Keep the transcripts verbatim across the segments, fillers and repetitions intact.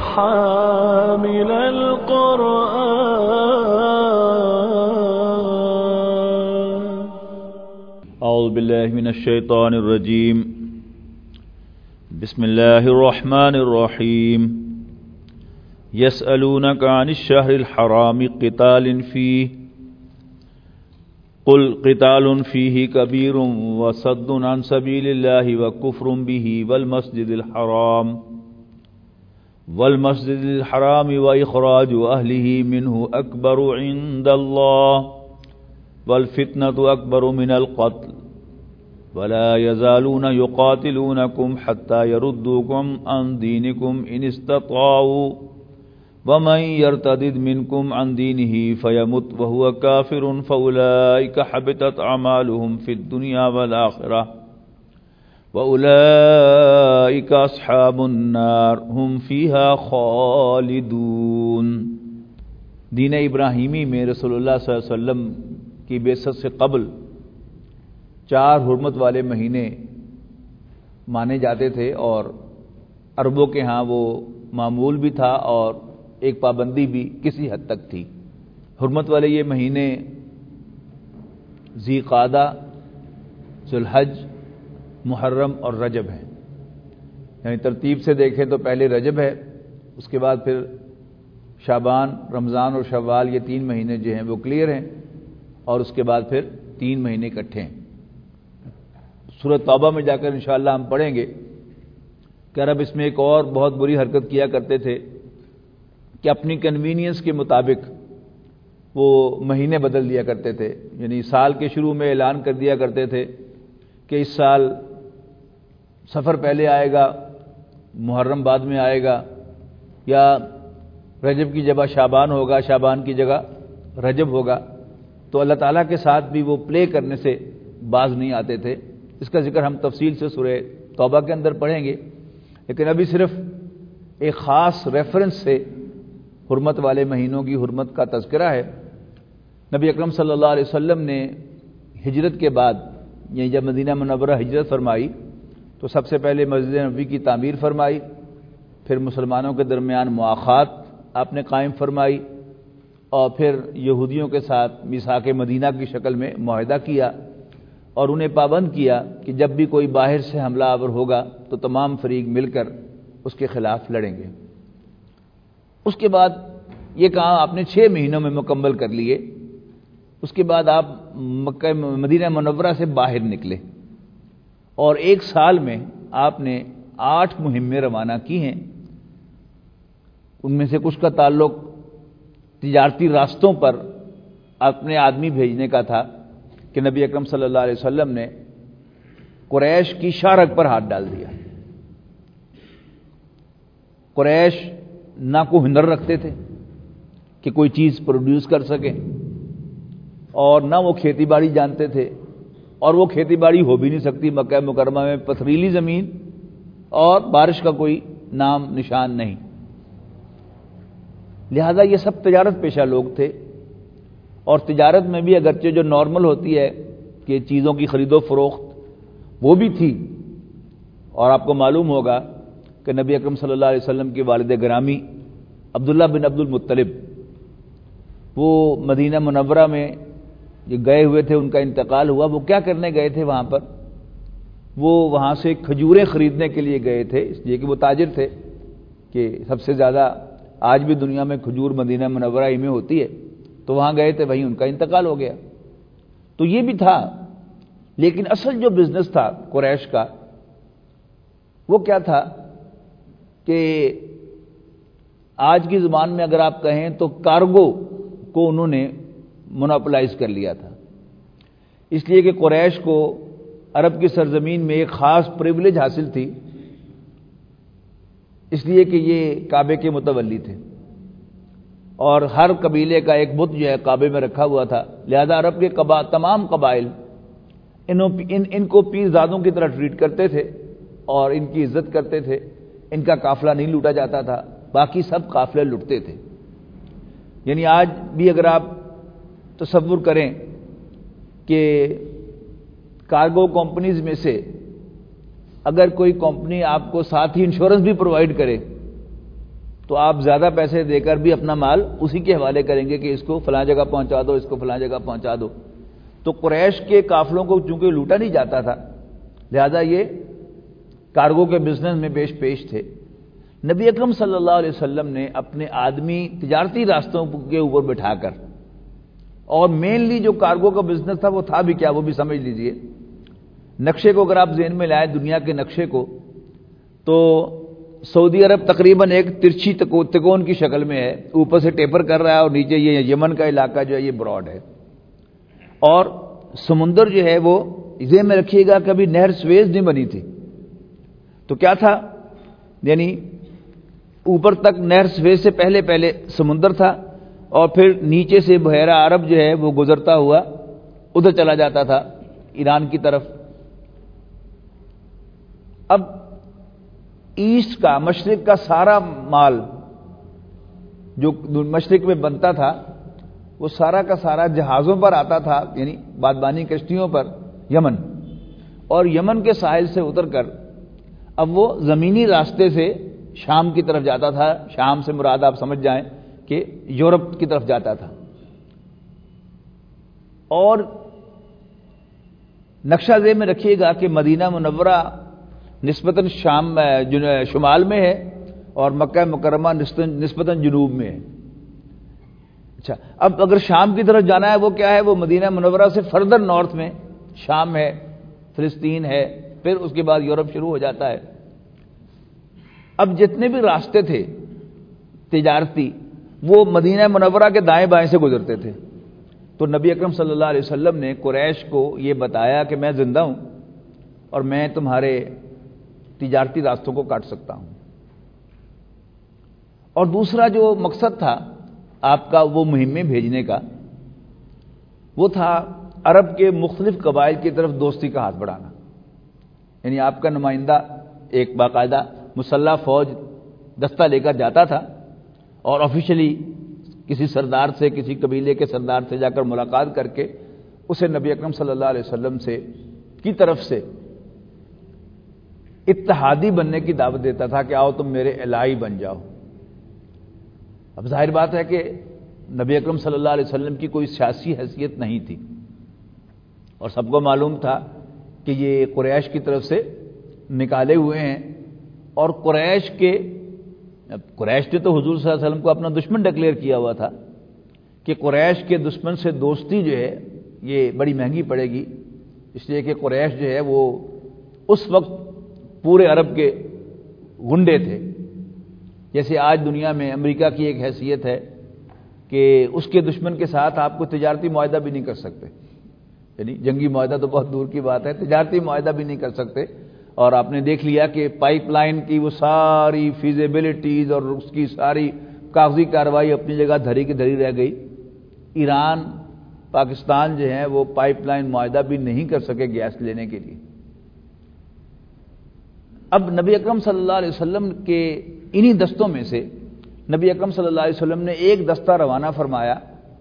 حامل القرآن. اعوذ باللہ من الشیطان الرجیم. بسم اللہ الرحمن الرحیم. یسألونک عن الشہر الحرام قتال فیہ قل قتال فیہ کبیر وصد عن سبیل اللہ وکفر بہ والمسجد الحرام والمسجد الحرام واخراج اہلہ منہ اکبر عند اللہ والفتنة اکبر من القتل ولا يزالون يقاتلونكم حتى يردوكم عن دينكم إن استطاعوا ومن يرتد منكم عن دينه فيمت وهو كافر فأولئك حبطت أعمالهم في الدنيا والآخرة وأولئك أصحاب النار هم فيها خالدون. دین ابراہیمی میں رسول اللہ صلی اللہ علیہ وسلم کی بعثت سے قبل چار حرمت والے مہینے مانے جاتے تھے اور عربوں کے ہاں وہ معمول بھی تھا اور ایک پابندی بھی کسی حد تک تھی. حرمت والے یہ مہینے ذی قعدہ، ذو الحج، محرم اور رجب ہیں. یعنی ترتیب سے دیکھیں تو پہلے رجب ہے، اس کے بعد پھر شعبان، رمضان اور شوال، یہ تین مہینے جو ہیں وہ کلیئر ہیں، اور اس کے بعد پھر تین مہینے اکٹھے ہیں. سورۃ توبہ میں جا کر انشاءاللہ ہم پڑھیں گے کہ عرب اس میں ایک اور بہت بری حرکت کیا کرتے تھے کہ اپنی کنوینئنس کے مطابق وہ مہینے بدل دیا کرتے تھے. یعنی سال کے شروع میں اعلان کر دیا کرتے تھے کہ اس سال سفر پہلے آئے گا، محرم بعد میں آئے گا، یا رجب کی جگہ شعبان ہوگا، شعبان کی جگہ رجب ہوگا. تو اللہ تعالیٰ کے ساتھ بھی وہ پلے کرنے سے باز نہیں آتے تھے. اس کا ذکر ہم تفصیل سے سورہ توبہ کے اندر پڑھیں گے، لیکن ابھی صرف ایک خاص ریفرنس سے حرمت والے مہینوں کی حرمت کا تذکرہ ہے. نبی اکرم صلی اللہ علیہ وسلم نے ہجرت کے بعد، یعنی جب مدینہ منورہ ہجرت فرمائی تو سب سے پہلے مسجد نبوی کی تعمیر فرمائی، پھر مسلمانوں کے درمیان مواخات آپ نے قائم فرمائی، اور پھر یہودیوں کے ساتھ میثاق مدینہ کی شکل میں معاہدہ کیا اور انہیں پابند کیا کہ جب بھی کوئی باہر سے حملہ آور ہوگا تو تمام فریق مل کر اس کے خلاف لڑیں گے. اس کے بعد یہ کام آپ نے چھ مہینوں میں مکمل کر لیے. اس کے بعد آپ مکہ مدینہ منورہ سے باہر نکلے اور ایک سال میں آپ نے آٹھ مہمیں روانہ کی ہیں. ان میں سے کچھ کا تعلق تجارتی راستوں پر اپنے آدمی بھیجنے کا تھا کہ نبی اکرم صلی اللہ علیہ وسلم نے قریش کی شارک پر ہاتھ ڈال دیا. قریش نہ کو ہنر رکھتے تھے کہ کوئی چیز پروڈیوس کر سکیں، اور نہ وہ کھیتی باڑی جانتے تھے، اور وہ کھیتی باڑی ہو بھی نہیں سکتی مکہ مکرمہ میں، پتھریلی زمین اور بارش کا کوئی نام نشان نہیں. لہذا یہ سب تجارت پیشہ لوگ تھے، اور تجارت میں بھی اگرچہ جو نارمل ہوتی ہے کہ چیزوں کی خرید و فروخت وہ بھی تھی. اور آپ کو معلوم ہوگا کہ نبی اکرم صلی اللہ علیہ وسلم کے والد گرامی عبداللہ بن عبد المطلب وہ مدینہ منورہ میں جو گئے ہوئے تھے، ان کا انتقال ہوا. وہ کیا کرنے گئے تھے وہاں پر؟ وہ وہاں سے کھجوریں خریدنے کے لیے گئے تھے، اس لیے کہ وہ تاجر تھے کہ سب سے زیادہ آج بھی دنیا میں کھجور مدینہ منورہ ہی میں ہوتی ہے. تو وہاں گئے تھے، وہیں ان کا انتقال ہو گیا. تو یہ بھی تھا، لیکن اصل جو بزنس تھا قریش کا وہ کیا تھا کہ آج کی زبان میں اگر آپ کہیں تو کارگو کو انہوں نے مونوپلائز کر لیا تھا. اس لیے کہ قریش کو عرب کی سرزمین میں ایک خاص پریویلیج حاصل تھی، اس لیے کہ یہ کعبے کے متولی تھے اور ہر قبیلے کا ایک بت جو ہے کعبے میں رکھا ہوا تھا. لہذا عرب کے قبا تمام قبائل انہوں ان ان کو پیر زادوں کی طرح ٹریٹ کرتے تھے اور ان کی عزت کرتے تھے. ان کا قافلہ نہیں لوٹا جاتا تھا، باقی سب قافلے لوٹتے تھے. یعنی آج بھی اگر آپ تصور کریں کہ کارگو کمپنیز میں سے اگر کوئی کمپنی آپ کو ساتھ ہی انشورنس بھی پرووائڈ کرے تو آپ زیادہ پیسے دے کر بھی اپنا مال اسی کے حوالے کریں گے کہ اس کو فلاں جگہ پہنچا دو، اس کو فلاں جگہ پہنچا دو۔ تو قریش کے قافلوں کو چونکہ لوٹا نہیں جاتا تھا، لہذا یہ کارگو کے بزنس میں پیش پیش تھے۔ نبی اکرم صلی اللہ علیہ وسلم نے اپنے آدمی تجارتی راستوں کے اوپر بٹھا کر، اور مینلی جو کارگو کا بزنس تھا وہ تھا بھی کیا، وہ بھی سمجھ لیجئے۔ نقشے کو اگر آپ ذہن میں لائیں، دنیا کے نقشے کو، تو سعودی عرب تقریباً ایک ترچھی تکون کی شکل میں ہے، اوپر سے ٹیپر کر رہا ہے، اور نیچے یہ یمن کا علاقہ جو ہے یہ براڈ ہے، اور سمندر جو ہے وہ ذہن میں رکھیے گا کبھی نہر سویز نہیں بنی تھی، تو کیا تھا، یعنی اوپر تک نہر سویز سے پہلے پہلے سمندر تھا، اور پھر نیچے سے بحیرہ عرب جو ہے وہ گزرتا ہوا ادھر چلا جاتا تھا ایران کی طرف۔ اب ایسٹ کا، مشرق کا سارا مال جو مشرق میں بنتا تھا وہ سارا کا سارا جہازوں پر آتا تھا، یعنی بادبانی کشتیوں پر یمن، اور یمن کے ساحل سے اتر کر اب وہ زمینی راستے سے شام کی طرف جاتا تھا۔ شام سے مراد آپ سمجھ جائیں کہ یورپ کی طرف جاتا تھا، اور نقشہ ذہن میں رکھیے گا کہ مدینہ منورہ نسبتاً شام شمال میں ہے اور مکہ مکرمہ نسبتاً جنوب میں ہے۔ اچھا، اب اگر شام کی طرف جانا ہے وہ کیا ہے، وہ مدینہ منورہ سے فردر نارتھ میں شام ہے، فلسطین ہے، پھر اس کے بعد یورپ شروع ہو جاتا ہے۔ اب جتنے بھی راستے تھے تجارتی وہ مدینہ منورہ کے دائیں بائیں سے گزرتے تھے، تو نبی اکرم صلی اللہ علیہ وسلم نے قریش کو یہ بتایا کہ میں زندہ ہوں اور میں تمہارے تجارتی راستوں کو کاٹ سکتا ہوں۔ اور دوسرا جو مقصد تھا آپ کا وہ مہم میں بھیجنے کا، وہ تھا عرب کے مختلف قبائل کی طرف دوستی کا ہاتھ بڑھانا، یعنی آپ کا نمائندہ ایک باقاعدہ مسلح فوج دستہ لے کر جاتا تھا، اور آفیشلی کسی سردار سے، کسی قبیلے کے سردار سے جا کر ملاقات کر کے اسے نبی اکرم صلی اللہ علیہ وسلم سے کی طرف سے اتحادی بننے کی دعوت دیتا تھا کہ آؤ تم میرے الہی بن جاؤ۔ اب ظاہر بات ہے کہ نبی اکرم صلی اللہ علیہ وسلم کی کوئی سیاسی حیثیت نہیں تھی، اور سب کو معلوم تھا کہ یہ قریش کی طرف سے نکالے ہوئے ہیں، اور قریش کے قریش نے تو حضور صلی اللہ علیہ وسلم کو اپنا دشمن ڈکلیئر کیا ہوا تھا کہ قریش کے دشمن سے دوستی جو ہے یہ بڑی مہنگی پڑے گی، اس لیے کہ قریش جو ہے وہ اس وقت پورے عرب کے غنڈے تھے، جیسے آج دنیا میں امریکہ کی ایک حیثیت ہے کہ اس کے دشمن کے ساتھ آپ کو تجارتی معاہدہ بھی نہیں کر سکتے، یعنی جنگی معاہدہ تو بہت دور کی بات ہے، تجارتی معاہدہ بھی نہیں کر سکتے۔ اور آپ نے دیکھ لیا کہ پائپ لائن کی وہ ساری فیزیبلٹیز اور اس کی ساری کاغذی کارروائی اپنی جگہ دھری کی دھری رہ گئی۔ ایران پاکستان جو ہے وہ پائپ لائن معاہدہ بھی نہیں کر سکے گیس لینے کے لیے۔ اب نبی اکرم صلی اللہ علیہ وسلم کے انہی دستوں میں سے نبی اکرم صلی اللہ علیہ وسلم نے ایک دستہ روانہ فرمایا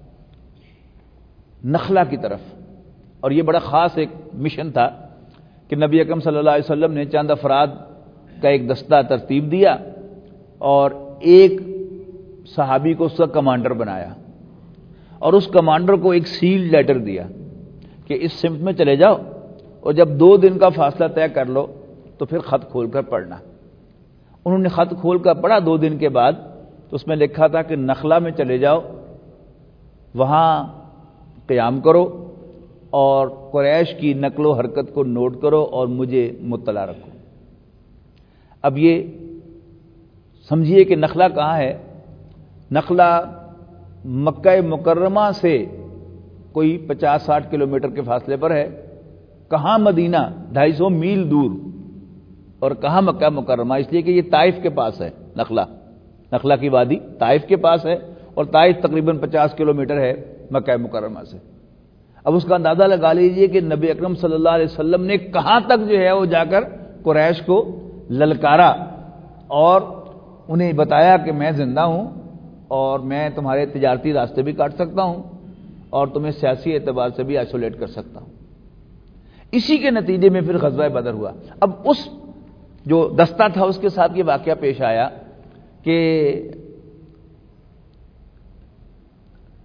نخلا کی طرف، اور یہ بڑا خاص ایک مشن تھا کہ نبی اکرم صلی اللہ علیہ وسلم نے چند افراد کا ایک دستہ ترتیب دیا اور ایک صحابی کو اس کا کمانڈر بنایا، اور اس کمانڈر کو ایک سیل لیٹر دیا کہ اس سمت میں چلے جاؤ، اور جب دو دن کا فاصلہ طے کر لو تو پھر خط کھول کر پڑھنا۔ انہوں نے خط کھول کر پڑھا دو دن کے بعد، تو اس میں لکھا تھا کہ نخلا میں چلے جاؤ، وہاں قیام کرو اور قریش کی نقل و حرکت کو نوٹ کرو اور مجھے مطلع رکھو۔ اب یہ سمجھیے کہ نخلا کہاں ہے۔ نخلا مکہ مکرمہ سے کوئی پچاس ساٹھ کلومیٹر کے فاصلے پر ہے۔ کہاں مدینہ؟ ڈھائی سو میل دور، اور کہاں مکہ مکرمہ؟ اس لیے کہ یہ طائف کے پاس ہے، نخلا نخلا کی وادی طائف کے پاس ہے، اور طائف تقریباً پچاس کلومیٹر ہے مکہ مکرمہ سے۔ اب اس کا اندازہ لگا لیجئے کہ نبی اکرم صلی اللہ علیہ وسلم نے کہاں تک جو ہے وہ جا کر قریش کو للکارا اور انہیں بتایا کہ میں زندہ ہوں اور میں تمہارے تجارتی راستے بھی کاٹ سکتا ہوں اور تمہیں سیاسی اعتبار سے بھی آئسولیٹ کر سکتا ہوں۔ اسی کے نتیجے میں پھر غزوہ بدر ہوا۔ اب اس جو دستہ تھا اس کے ساتھ یہ واقعہ پیش آیا کہ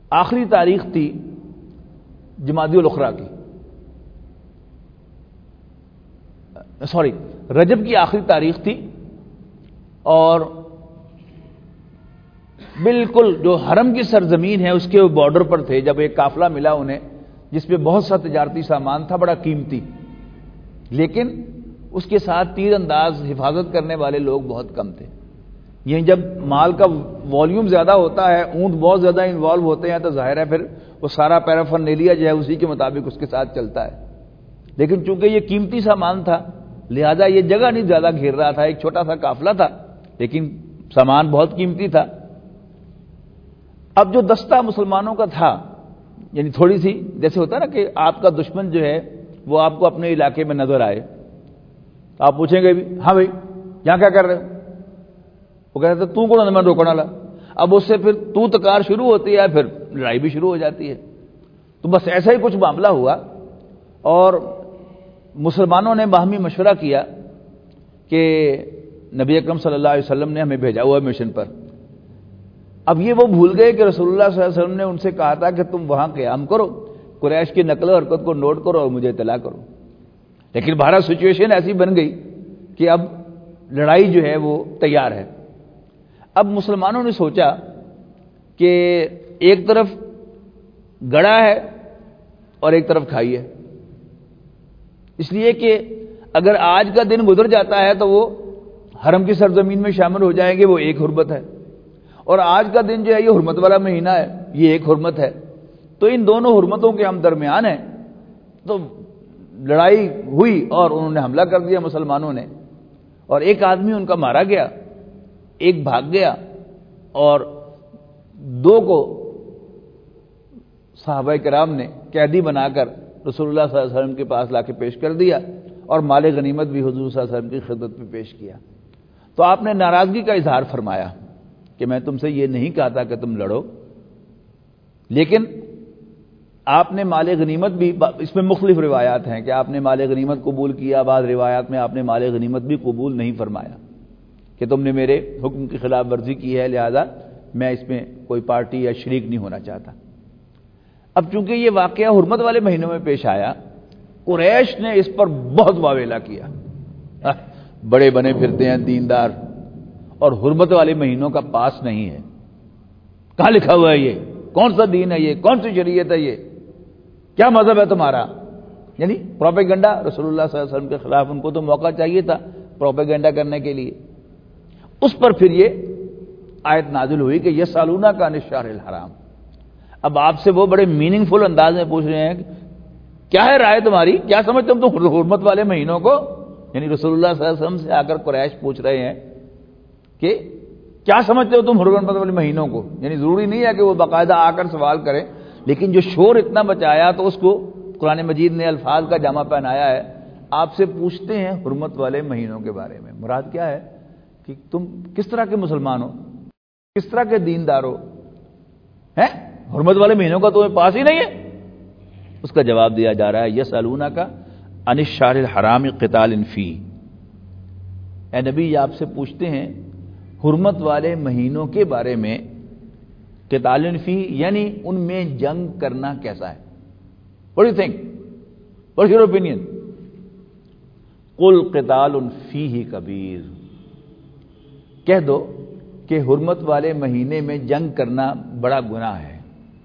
آخری تاریخ تھی جمادی الاخری کی، سوری رجب کی آخری تاریخ تھی، اور بالکل جو حرم کی سرزمین ہے اس کے بارڈر پر تھے، جب ایک قافلہ ملا انہیں جس پہ بہت سا تجارتی سامان تھا بڑا قیمتی، لیکن اس کے ساتھ تیر انداز حفاظت کرنے والے لوگ بہت کم تھے۔ یہ جب مال کا والیوم زیادہ ہوتا ہے، اونٹ بہت زیادہ انوالو ہوتے ہیں، تو ظاہر ہے پھر وہ سارا پیرافرنیلیا جو ہے اسی کے مطابق اس کے ساتھ چلتا ہے، لیکن چونکہ یہ قیمتی سامان تھا لہذا یہ جگہ نہیں زیادہ گھیر رہا تھا، ایک چھوٹا سا قافلہ تھا لیکن سامان بہت قیمتی تھا۔ اب جو دستہ مسلمانوں کا تھا، یعنی تھوڑی سی جیسے ہوتا ہے نا کہ آپ کا دشمن جو ہے وہ آپ کو اپنے علاقے میں نظر آئے، تو آپ پوچھیں گے بھی ہاں بھائی یہاں کیا کر رہے ہو؟ وہ کہتے تو کون میں روکنے والا؟ اب اس سے پھر تو تکار شروع ہوتی ہے، پھر لڑائی بھی شروع ہو جاتی ہے۔ تو بس ایسا ہی کچھ معاملہ ہوا، اور مسلمانوں نے باہمی مشورہ کیا کہ نبی اکرم صلی اللہ علیہ وسلم نے ہمیں بھیجا ہوا مشن پر۔ اب یہ وہ بھول گئے کہ رسول اللہ صلی اللہ علیہ وسلم نے ان سے کہا تھا کہ تم وہاں قیام کرو، قریش کی نقل و حرکت کو نوٹ کرو اور مجھے اطلاع کرو، لیکن بہرحال سچویشن ایسی بن گئی کہ اب لڑائی جو ہے وہ تیار ہے۔ اب مسلمانوں نے سوچا کہ ایک طرف گڑا ہے اور ایک طرف کھائی ہے، اس لیے کہ اگر آج کا دن گزر جاتا ہے تو وہ حرم کی سرزمین میں شامل ہو جائیں گے، وہ ایک حرمت ہے، اور آج کا دن جو ہے یہ حرمت والا مہینہ ہے، یہ ایک حرمت ہے، تو ان دونوں حرمتوں کے ہم درمیان ہیں۔ تو لڑائی ہوئی اور انہوں نے حملہ کر دیا مسلمانوں نے، اور ایک آدمی ان کا مارا گیا، ایک بھاگ گیا، اور دو کو صحابہ کرام نے قیدی بنا کر رسول اللہ صلی اللہ علیہ وسلم کے پاس لا کے پیش کر دیا، اور مال غنیمت بھی حضور صلی اللہ علیہ وسلم کی خدمت میں پیش کیا۔ تو آپ نے ناراضگی کا اظہار فرمایا کہ میں تم سے یہ نہیں کہا تھا کہ تم لڑو، لیکن آپ نے مال غنیمت بھی، اس میں مختلف روایات ہیں کہ آپ نے مال غنیمت قبول کیا، بعض روایات میں آپ نے مال غنیمت بھی قبول نہیں فرمایا کہ تم نے میرے حکم کی خلاف ورزی کی ہے، لہذا میں اس میں کوئی پارٹی یا شریک نہیں ہونا چاہتا۔ اب چونکہ یہ واقعہ حرمت والے مہینوں میں پیش آیا، قریش نے اس پر بہت واویلا کیا، بڑے بنے پھرتے ہیں دیندار، اور حرمت والے مہینوں کا پاس نہیں ہے، کہاں لکھا ہوا ہے یہ؟ کون سا دین ہے یہ؟ کون سی شریعت ہے یہ؟ کیا مذہب ہے تمہارا؟ یعنی پروپیگنڈا رسول اللہ صلی اللہ علیہ وسلم کے خلاف، ان کو تو موقع چاہیے تھا پروپیگنڈا کرنے کے لیے۔ اس پر پھر یہ آیت نازل ہوئی کہ یسالونا کا عن الشہر الحرام۔ اب آپ سے وہ بڑے میننگ فل انداز میں پوچھ رہے ہیں کہ کیا ہے رائے تمہاری، کیا سمجھتے ہو تم حرمت والے مہینوں کو؟ یعنی رسول اللہ صلی اللہ علیہ وسلم سے آ کر قریش پوچھ رہے ہیں کہ کیا سمجھتے ہو تم حرمت والے مہینوں کو؟ یعنی ضروری نہیں ہے کہ وہ باقاعدہ آ کر سوال کریں، لیکن جو شور اتنا بچایا تو اس کو قرآن مجید نے الفاظ کا جامع پہنایا ہے۔ آپ سے پوچھتے ہیں حرمت والے مہینوں کے بارے میں، مراد کیا ہے کہ تم کس طرح کے مسلمان ہو، کس طرح کے دیندار ہو، ہیں حرمت والے مہینوں کا تمہیں پاس ہی نہیں ہے؟ اس کا جواب دیا جا رہا ہے یسالونا کا عن الشہر الحرام قتال فی۔ اے نبی آپ سے پوچھتے ہیں حرمت والے مہینوں کے بارے میں، قتال فی یعنی ان میں جنگ کرنا کیسا ہے؟ What do you think? What's your opinion? قل قتال فیہ کبیر، کہہ دو کہ حرمت والے مہینے میں جنگ کرنا بڑا گناہ ہے۔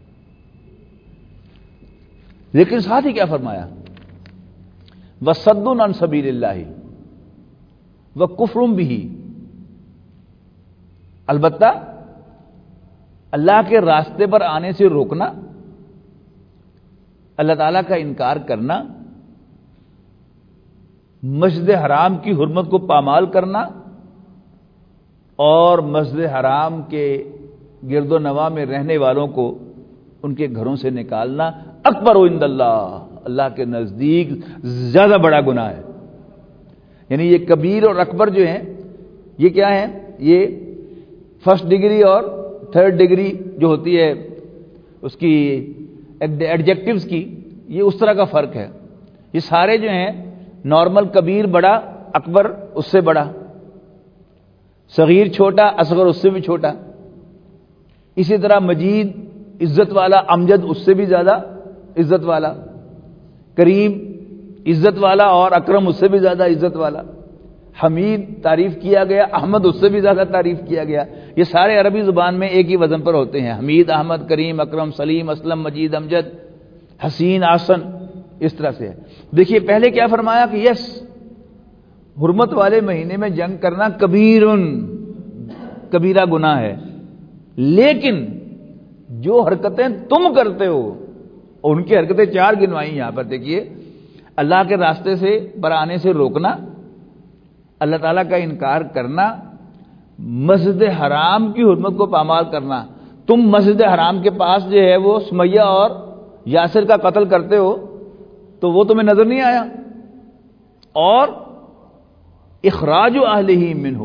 لیکن ساتھ ہی کیا فرمایا؟ وَصَدٌّ عَن سَبِيلِ اللَّهِ وَكُفْرٌ بِهِ، البتہ اللہ کے راستے پر آنے سے روکنا، اللہ تعالیٰ کا انکار کرنا، مسجد حرام کی حرمت کو پامال کرنا، اور مسجد حرام کے گرد و نواح میں رہنے والوں کو ان کے گھروں سے نکالنا اکبر عند اللہ، اللہ کے نزدیک زیادہ بڑا گناہ ہے۔ یعنی یہ کبیر اور اکبر جو ہیں یہ کیا ہیں؟ یہ فرسٹ ڈگری اور تھرڈ ڈگری جو ہوتی ہے اس کی ایڈجیکٹیوز کی، یہ اس طرح کا فرق ہے۔ یہ سارے جو ہیں نارمل کبیر بڑا، اکبر اس سے بڑا، صغیر چھوٹا، اصغر اس سے بھی چھوٹا، اسی طرح مجید عزت والا، امجد اس سے بھی زیادہ عزت والا، کریم عزت والا اور اکرم اس سے بھی زیادہ عزت والا، حمید تعریف کیا گیا، احمد اس سے بھی زیادہ تعریف کیا گیا. یہ سارے عربی زبان میں ایک ہی وزن پر ہوتے ہیں، حمید، احمد، کریم، اکرم، سلیم، اسلم، مجید، امجد، حسین، آسن، اس طرح سے ہے. دیکھیے پہلے کیا فرمایا کہ یس حرمت والے مہینے میں جنگ کرنا کبیرن، کبیرہ گناہ ہے، لیکن جو حرکتیں تم کرتے ہو، اور ان کی حرکتیں چار گنوائی یہاں پر. دیکھیے اللہ کے راستے سے پر آنے سے روکنا، اللہ تعالیٰ کا انکار کرنا، مسجد حرام کی حرمت کو پامال کرنا. تم مسجد حرام کے پاس جو ہے وہ سمیہ اور یاسر کا قتل کرتے ہو تو وہ تمہیں نظر نہیں آیا. اور اخراج اہلہ منہ،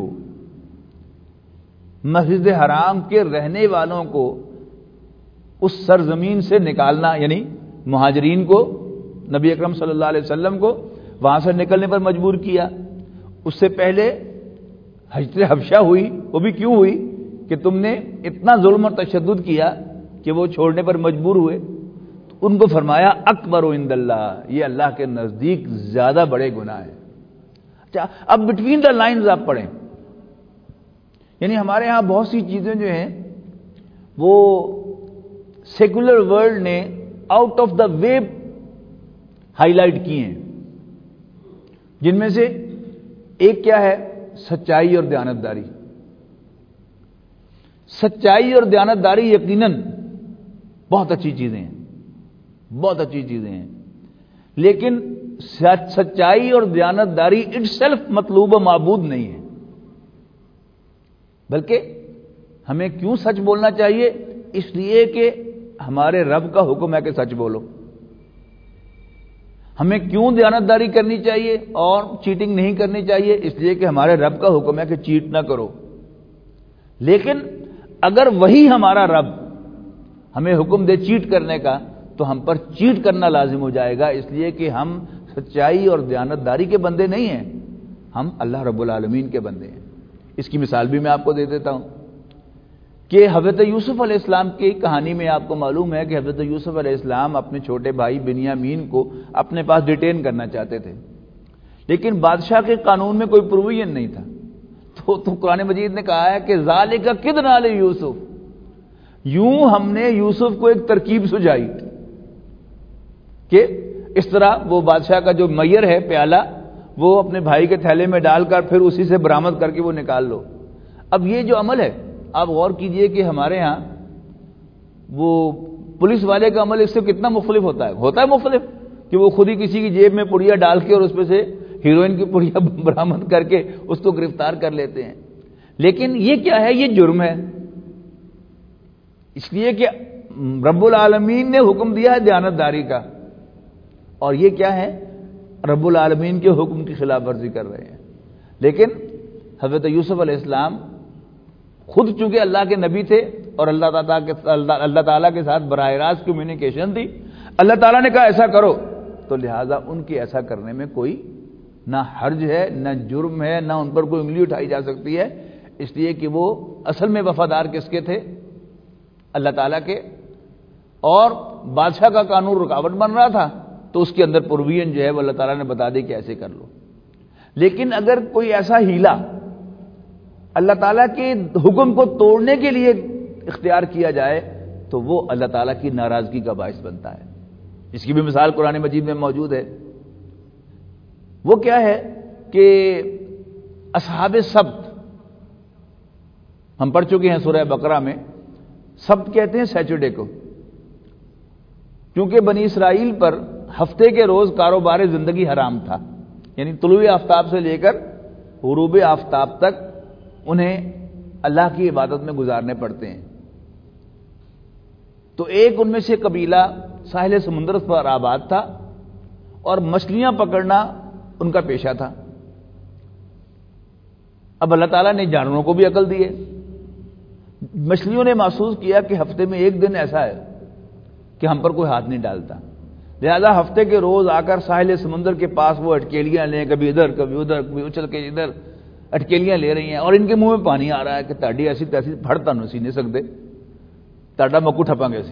مسجد حرام کے رہنے والوں کو اس سرزمین سے نکالنا، یعنی مہاجرین کو، نبی اکرم صلی اللہ علیہ وسلم کو وہاں سے نکلنے پر مجبور کیا. اس سے پہلے ہجرت حبشہ ہوئی، وہ بھی کیوں ہوئی کہ تم نے اتنا ظلم اور تشدد کیا کہ وہ چھوڑنے پر مجبور ہوئے. تو ان کو فرمایا اکبر عند اللہ، یہ اللہ کے نزدیک زیادہ بڑے گناہ ہیں. اچھا اب بٹوین دا لائنز آپ پڑھیں، یعنی ہمارے ہاں بہت سی چیزیں جو ہیں وہ سیکولر ورلڈ نے out of the way highlight کی ہیں، جن میں سے ایک کیا ہے؟ سچائی اور دیانتداری. سچائی اور دیانتداری یقیناً بہت اچھی چیزیں ہیں، بہت اچھی چیزیں ہیں، لیکن سچائی اور دیانتداری اٹ سیلف مطلوب و معبود نہیں ہے. بلکہ ہمیں کیوں سچ بولنا چاہیے؟ اس لیے کہ ہمارے رب کا حکم ہے کہ سچ بولو. ہمیں کیوں دیانتداری کرنی چاہیے اور چیٹنگ نہیں کرنی چاہیے؟ اس لیے کہ ہمارے رب کا حکم ہے کہ چیٹ نہ کرو. لیکن اگر وہی ہمارا رب ہمیں حکم دے چیٹ کرنے کا تو ہم پر چیٹ کرنا لازم ہو جائے گا، اس لیے کہ ہم سچائی اور دیانتداری کے بندے نہیں ہیں، ہم اللہ رب العالمین کے بندے ہیں. اس کی مثال بھی میں آپ کو دے دیتا ہوں کہ حضرت یوسف علیہ السلام کی کہانی میں آپ کو معلوم ہے کہ حضرت یوسف علیہ السلام اپنے چھوٹے بھائی بنیامین کو اپنے پاس ڈیٹین کرنا چاہتے تھے، لیکن بادشاہ کے قانون میں کوئی پروویژن نہیں تھا. تو تو قرآن مجید نے کہا ہے کہ ذالک کدنا لیوسف، یوں ہم نے یوسف کو ایک ترکیب سجائی کہ اس طرح وہ بادشاہ کا جو میئر ہے پیالہ وہ اپنے بھائی کے تھیلے میں ڈال کر پھر اسی سے برآمد کر کے وہ نکال لو. اب یہ جو عمل ہے آپ غور کیجئے کہ ہمارے ہاں وہ پولیس والے کا عمل اس سے کتنا مختلف ہوتا ہے. ہوتا ہے مختلف کہ وہ خود ہی کسی کی جیب میں پڑیا ڈال کے اور اس میں سے ہیروئن کی پڑیا برآمد کر کے اس کو گرفتار کر لیتے ہیں. لیکن یہ کیا ہے؟ یہ جرم ہے، اس لیے کہ رب العالمین نے حکم دیا ہے دیانتداری کا، اور یہ کیا ہے؟ رب العالمین کے حکم کی خلاف ورزی کر رہے ہیں. لیکن حضرت یوسف علیہ السلام خود چونکہ اللہ کے نبی تھے اور اللہ تعالیٰ کے اللہ تعالیٰ کے ساتھ براہ راست کمیونیکیشن تھی، اللہ تعالیٰ نے کہا ایسا کرو، تو لہٰذا ان کے ایسا کرنے میں کوئی نہ حرج ہے، نہ جرم ہے، نہ ان پر کوئی انگلی اٹھائی جا سکتی ہے، اس لیے کہ وہ اصل میں وفادار کس کے تھے؟ اللہ تعالیٰ کے. اور بادشاہ کا قانون رکاوٹ بن رہا تھا تو اس کے اندر پروویژن جو ہے وہ اللہ تعالیٰ نے بتا دی کہ ایسے کر لو. لیکن اگر کوئی ایسا ہیلا اللہ تعالیٰ کے حکم کو توڑنے کے لیے اختیار کیا جائے تو وہ اللہ تعالیٰ کی ناراضگی کا باعث بنتا ہے. اس کی بھی مثال قرآن مجید میں موجود ہے. وہ کیا ہے کہ اصحاب سبت، ہم پڑھ چکے ہیں سورہ بقرہ میں، سبت کہتے ہیں سیچرڈے کو، کیونکہ بنی اسرائیل پر ہفتے کے روز کاروبار زندگی حرام تھا، یعنی طلوع آفتاب سے لے کر غروب آفتاب تک انہیں اللہ کی عبادت میں گزارنے پڑتے ہیں. تو ایک ان میں سے قبیلہ ساحل سمندر پر آباد تھا اور مچھلیاں پکڑنا ان کا پیشہ تھا. اب اللہ تعالیٰ نے جانوروں کو بھی عقل دی ہے. مچھلیوں نے محسوس کیا کہ ہفتے میں ایک دن ایسا ہے کہ ہم پر کوئی ہاتھ نہیں ڈالتا، لہذا ہفتے کے روز آ کر ساحل سمندر کے پاس وہ اٹکیلیاں لیں، کبھی ادھر کبھی ادھر، کبھی اچھل کے ادھر اٹکیلیاں لے رہی ہیں، اور ان کے منہ میں پانی آ رہا ہے کہ تاڑی ایسی تیسی پھڑتا نسی نہیں سکتے، تاڑا مکو ٹھپاں گے سی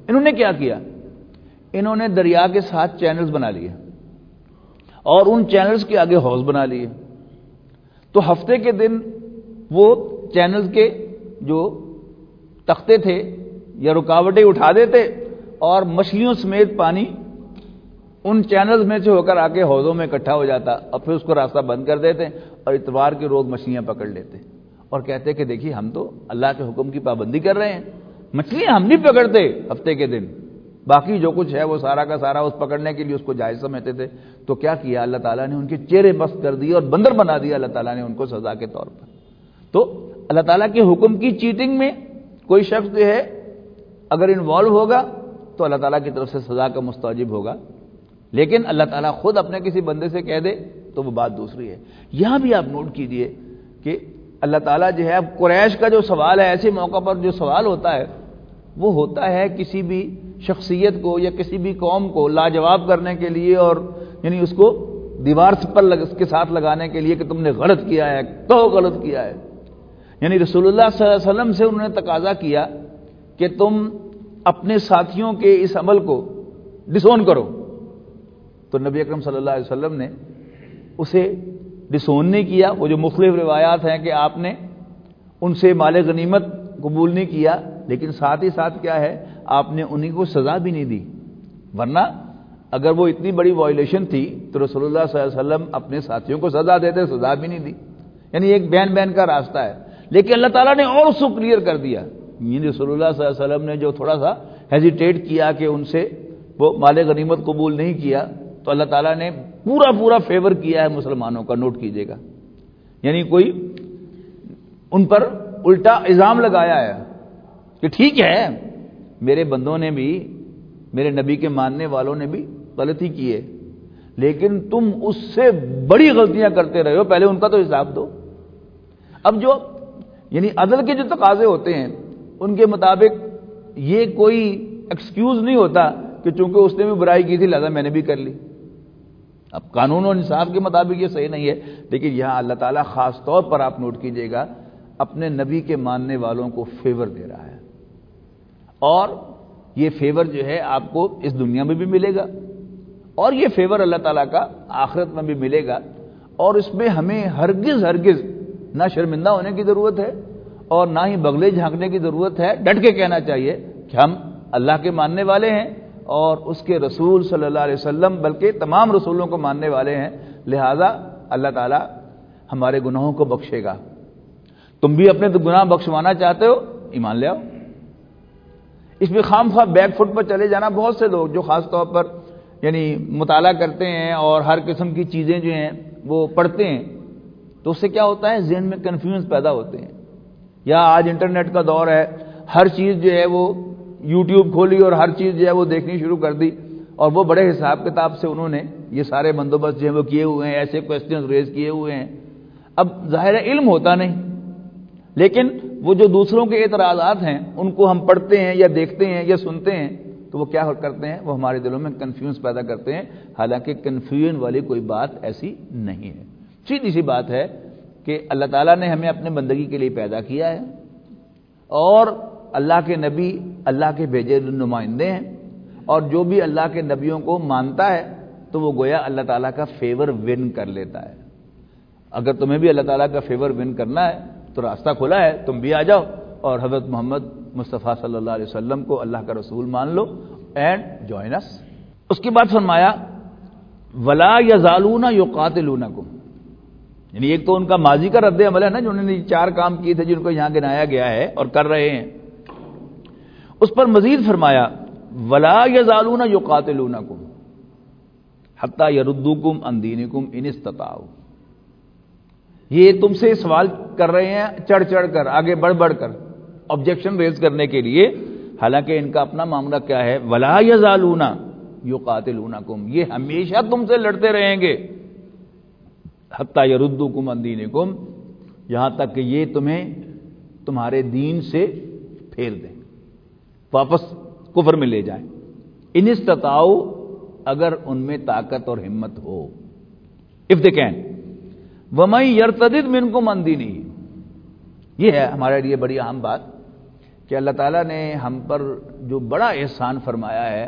انہوں نے کیا کیا؟ انہوں نے دریا کے ساتھ چینلز بنا لیے اور ان چینلز کے آگے حوض بنا لیے. تو ہفتے کے دن وہ چینلز کے جو تختے تھے یا رکاوٹیں اٹھا دیتے اور مچھلیوں سمیت پانی ان چینلز میں سے ہو کر آ کے حوضوں میں اکٹھا ہو جاتا اور پھر اس کو راستہ بند کر دیتے اور اتوار کے روز مچھلیاں پکڑ لیتے اور کہتے کہ دیکھیے ہم تو اللہ کے حکم کی پابندی کر رہے ہیں, مچھلیاں ہم نہیں پکڑتے ہفتے کے دن, باقی جو کچھ ہے وہ سارا کا سارا اس پکڑنے کے لیے اس کو جائز سمجھتے تھے. تو کیا کیا اللہ تعالیٰ نے؟ ان کے چہرے مست کر دیے اور بندر بنا دیا اللہ تعالیٰ نے ان کو سزا کے طور پر. تو اللہ تعالیٰ کے حکم کی چیٹنگ میں کوئی شخص جو ہے اگر انوالو ہوگا تو اللہ تعالیٰ کی طرف سے سزا کا مستوجب ہوگا, لیکن اللہ تعالیٰ خود اپنے کسی بندے سے کہہ دے تو وہ بات دوسری ہے. یہاں بھی آپ نوٹ کیجئے کہ اللہ تعالیٰ جو ہے, اب قریش کا جو سوال ہے ایسے موقع پر جو سوال ہوتا ہے وہ ہوتا ہے کسی بھی شخصیت کو یا کسی بھی قوم کو لاجواب کرنے کے لیے اور یعنی اس کو دیوار پر لگ اس کے ساتھ لگانے کے لیے کہ تم نے غلط کیا ہے, تو غلط کیا ہے. یعنی رسول اللہ صلی اللہ علیہ وسلم سے انہوں نے تقاضا کیا کہ تم اپنے ساتھیوں کے اس عمل کو ڈسون کرو, تو نبی اکرم صلی اللہ علیہ وسلم نے اسے ڈسون نہیں کیا. وہ جو مختلف روایات ہیں کہ آپ نے ان سے مال غنیمت قبول نہیں کیا, لیکن ساتھ ہی ساتھ کیا ہے آپ نے انہیں کو سزا بھی نہیں دی, ورنہ اگر وہ اتنی بڑی وائلیشن تھی تو رسول اللہ صلی اللہ علیہ وسلم اپنے ساتھیوں کو سزا دیتے, سزا بھی نہیں دی. یعنی ایک بین بین کا راستہ ہے, لیکن اللہ تعالیٰ نے اور اس کو کلیئر کر دیا. یعنی رسول اللہ صلی اللہ علیہ وسلم نے جو تھوڑا سا ہیزیٹیٹ کیا کہ ان سے وہ مال غنیمت قبول نہیں کیا, تو اللہ تعالیٰ نے پورا پورا فیور کیا ہے مسلمانوں کا, نوٹ کیجئے گا. یعنی کوئی ان پر الٹا الزام لگایا ہے کہ ٹھیک ہے میرے بندوں نے بھی, میرے نبی کے ماننے والوں نے بھی غلطی کی ہے, لیکن تم اس سے بڑی غلطیاں کرتے رہے ہو, پہلے ان کا تو حساب دو. اب جو یعنی عدل کے جو تقاضے ہوتے ہیں ان کے مطابق یہ کوئی ایکسکیوز نہیں ہوتا کہ چونکہ اس نے بھی برائی کی تھی لہذا میں نے بھی کر لی. اب قانون و انصاف کے مطابق یہ صحیح نہیں ہے, لیکن یہاں اللہ تعالیٰ خاص طور پر آپ نوٹ کیجئے گا اپنے نبی کے ماننے والوں کو فیور دے رہا ہے, اور یہ فیور جو ہے آپ کو اس دنیا میں بھی ملے گا اور یہ فیور اللہ تعالیٰ کا آخرت میں بھی ملے گا. اور اس میں ہمیں ہرگز ہرگز نہ شرمندہ ہونے کی ضرورت ہے اور نہ ہی بغلے جھانکنے کی ضرورت ہے. ڈٹ کے کہنا چاہیے کہ ہم اللہ کے ماننے والے ہیں اور اس کے رسول صلی اللہ علیہ وسلم بلکہ تمام رسولوں کو ماننے والے ہیں, لہذا اللہ تعالیٰ ہمارے گناہوں کو بخشے گا. تم بھی اپنے گناہ بخشوانا چاہتے ہو, ایمان لے آؤ. اس میں خام خواہ بیک فٹ پر چلے جانا, بہت سے لوگ جو خاص طور پر یعنی مطالعہ کرتے ہیں اور ہر قسم کی چیزیں جو ہیں وہ پڑھتے ہیں, تو اس سے کیا ہوتا ہے ذہن میں کنفیوژن پیدا ہوتے ہیں. یا آج انٹرنیٹ کا دور ہے, ہر چیز جو ہے وہ یوٹیوب کھولی اور ہر چیز جو ہے وہ دیکھنی شروع کر دی, اور وہ بڑے حساب کتاب سے انہوں نے یہ سارے بندوبست جو ہیں وہ کیے ہوئے ہیں, ایسے کوسچنز ریز کیے ہوئے ہیں. اب ظاہر ہے علم ہوتا نہیں, لیکن وہ جو دوسروں کے اعتراضات ہیں ان کو ہم پڑھتے ہیں یا دیکھتے ہیں یا سنتے ہیں تو وہ کیا کرتے ہیں, وہ ہمارے دلوں میں کنفیوژن پیدا کرتے ہیں, حالانکہ کنفیوژن والی کوئی بات ایسی نہیں ہے. سیدھی سی بات ہے کہ اللہ تعالیٰ نے ہمیں اپنے بندگی کے لیے پیدا کیا ہے اور اللہ کے نبی اللہ کے بھیجے نمائندے ہیں, اور جو بھی اللہ کے نبیوں کو مانتا ہے تو وہ گویا اللہ تعالیٰ کا فیور ون کر لیتا ہے. اگر تمہیں بھی اللہ تعالیٰ کا فیور ون کرنا ہے تو راستہ کھلا ہے, تم بھی آ جاؤ اور حضرت محمد مصطفیٰ صلی اللہ علیہ وسلم کو اللہ کا رسول مان لو اینڈ جوائن اس. اس کے بعد فرمایا ولا یزالون یقاتلونکم, یعنی ایک تو ان کا ماضی کا رد عمل ہے نا, جنہوں نے چار کام کیے تھے جن کو یہاں گنایا گیا ہے اور کر رہے ہیں. اس پر مزید فرمایا ولا یزالون یقاتلونکم حتی یردوکم عن دینکم ان استطاعوا. یہ تم سے سوال کر رہے ہیں چڑھ چڑھ کر, آگے بڑھ بڑھ کر, آبجیکشن ریز کرنے کے لیے, حالانکہ ان کا اپنا معاملہ کیا ہے ولا یزالون یقاتلونکم, یہ ہمیشہ تم سے لڑتے رہیں گے حتی یردوکم عن دینکم, یہاں تک کہ یہ تمہیں تمہارے دین سے پھیر دیں, واپس کفر میں لے جائیں. ان استطاعوا, اگر ان میں طاقت اور ہمت ہو, اف دے کین. وَمَن يَرْتَدِدْ مِنْكُمْ عَنْ دِينِهِ, یہ ہے ہمارے لیے بڑی اہم بات کہ اللہ تعالیٰ نے ہم پر جو بڑا احسان فرمایا ہے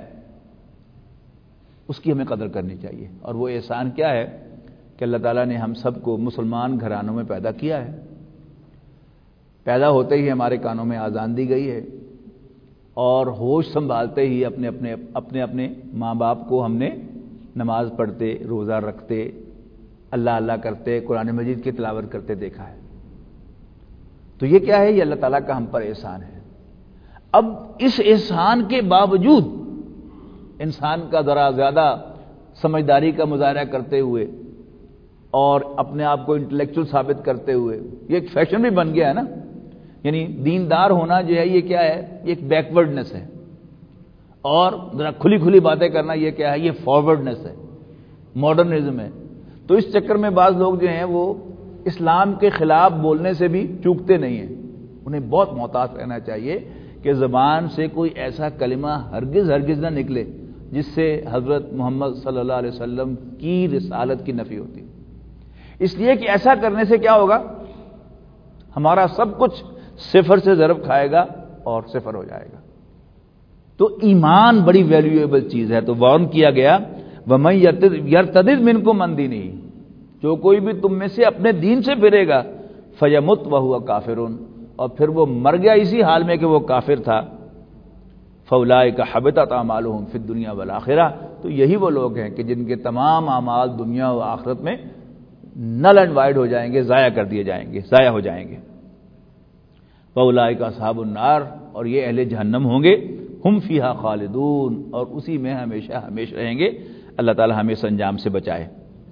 اس کی ہمیں قدر کرنی چاہیے. اور وہ احسان کیا ہے کہ اللہ تعالیٰ نے ہم سب کو مسلمان گھرانوں میں پیدا کیا ہے. پیدا ہوتے ہی ہمارے کانوں میں اذان دی گئی ہے اور ہوش سنبھالتے ہی اپنے اپنے اپنے اپنے ماں باپ کو ہم نے نماز پڑھتے، روزہ رکھتے، اللہ اللہ کرتے، قرآن مجید کی تلاوت کرتے دیکھا ہے. تو یہ کیا ہے؟ یہ اللہ تعالیٰ کا ہم پر احسان ہے. اب اس احسان کے باوجود انسان کا ذرا زیادہ سمجھداری کا مظاہرہ کرتے ہوئے اور اپنے آپ کو انٹلیکچوئل ثابت کرتے ہوئے، یہ ایک فیشن بھی بن گیا ہے نا. یعنی دیندار ہونا جو ہے یہ کیا ہے؟ یہ ایک بیکورڈنس ہے. اور ذرا کھلی کھلی باتیں کرنا یہ کیا ہے؟ یہ فارورڈنس ہے، ماڈرنزم ہے. تو اس چکر میں بعض لوگ جو ہیں وہ اسلام کے خلاف بولنے سے بھی چوکتے نہیں ہیں. انہیں بہت محتاط رہنا چاہیے کہ زبان سے کوئی ایسا کلمہ ہرگز ہرگز نہ نکلے جس سے حضرت محمد صلی اللہ علیہ وسلم کی رسالت کی نفی ہوتی. اس لیے کہ ایسا کرنے سے کیا ہوگا؟ ہمارا سب کچھ صفر سے ضرب کھائے گا اور صفر ہو جائے گا. تو ایمان بڑی ویلیویبل چیز ہے. تو وارن کیا گیا وَمَن يَرْتَدِدْ مِنْكُمْ عَنْ دِينِهِ، جو کوئی بھی تم میں سے اپنے دین سے پھرے گا فَيَمُتْ وَهُوَ كَافِرٌ، اور پھر وہ مر گیا اسی حال میں کہ وہ کافر تھا، فَأُولَٰئِكَ حَبِطَتْ أَعْمَالُهُمْ فِي الدُّنْيَا وَالْآخِرَةِ، تو یہی وہ لوگ ہیں کہ جن کے تمام اعمال دنیا و آخرت میں نل اینڈ وائڈ ہو جائیں گے، ضائع کر دیے جائیں گے، ضائع ہو جائیں گے. فَأُولَٰئِكَ أَصْحَابُ النَّارِ، اور یہ اہل جہنم ہوں گے، ہم فیہا خالدون، اور اسی میں ہمیشہ ہمیشہ رہیں گے. اللہ تعالی ہمیں اس انجام سے بچائے.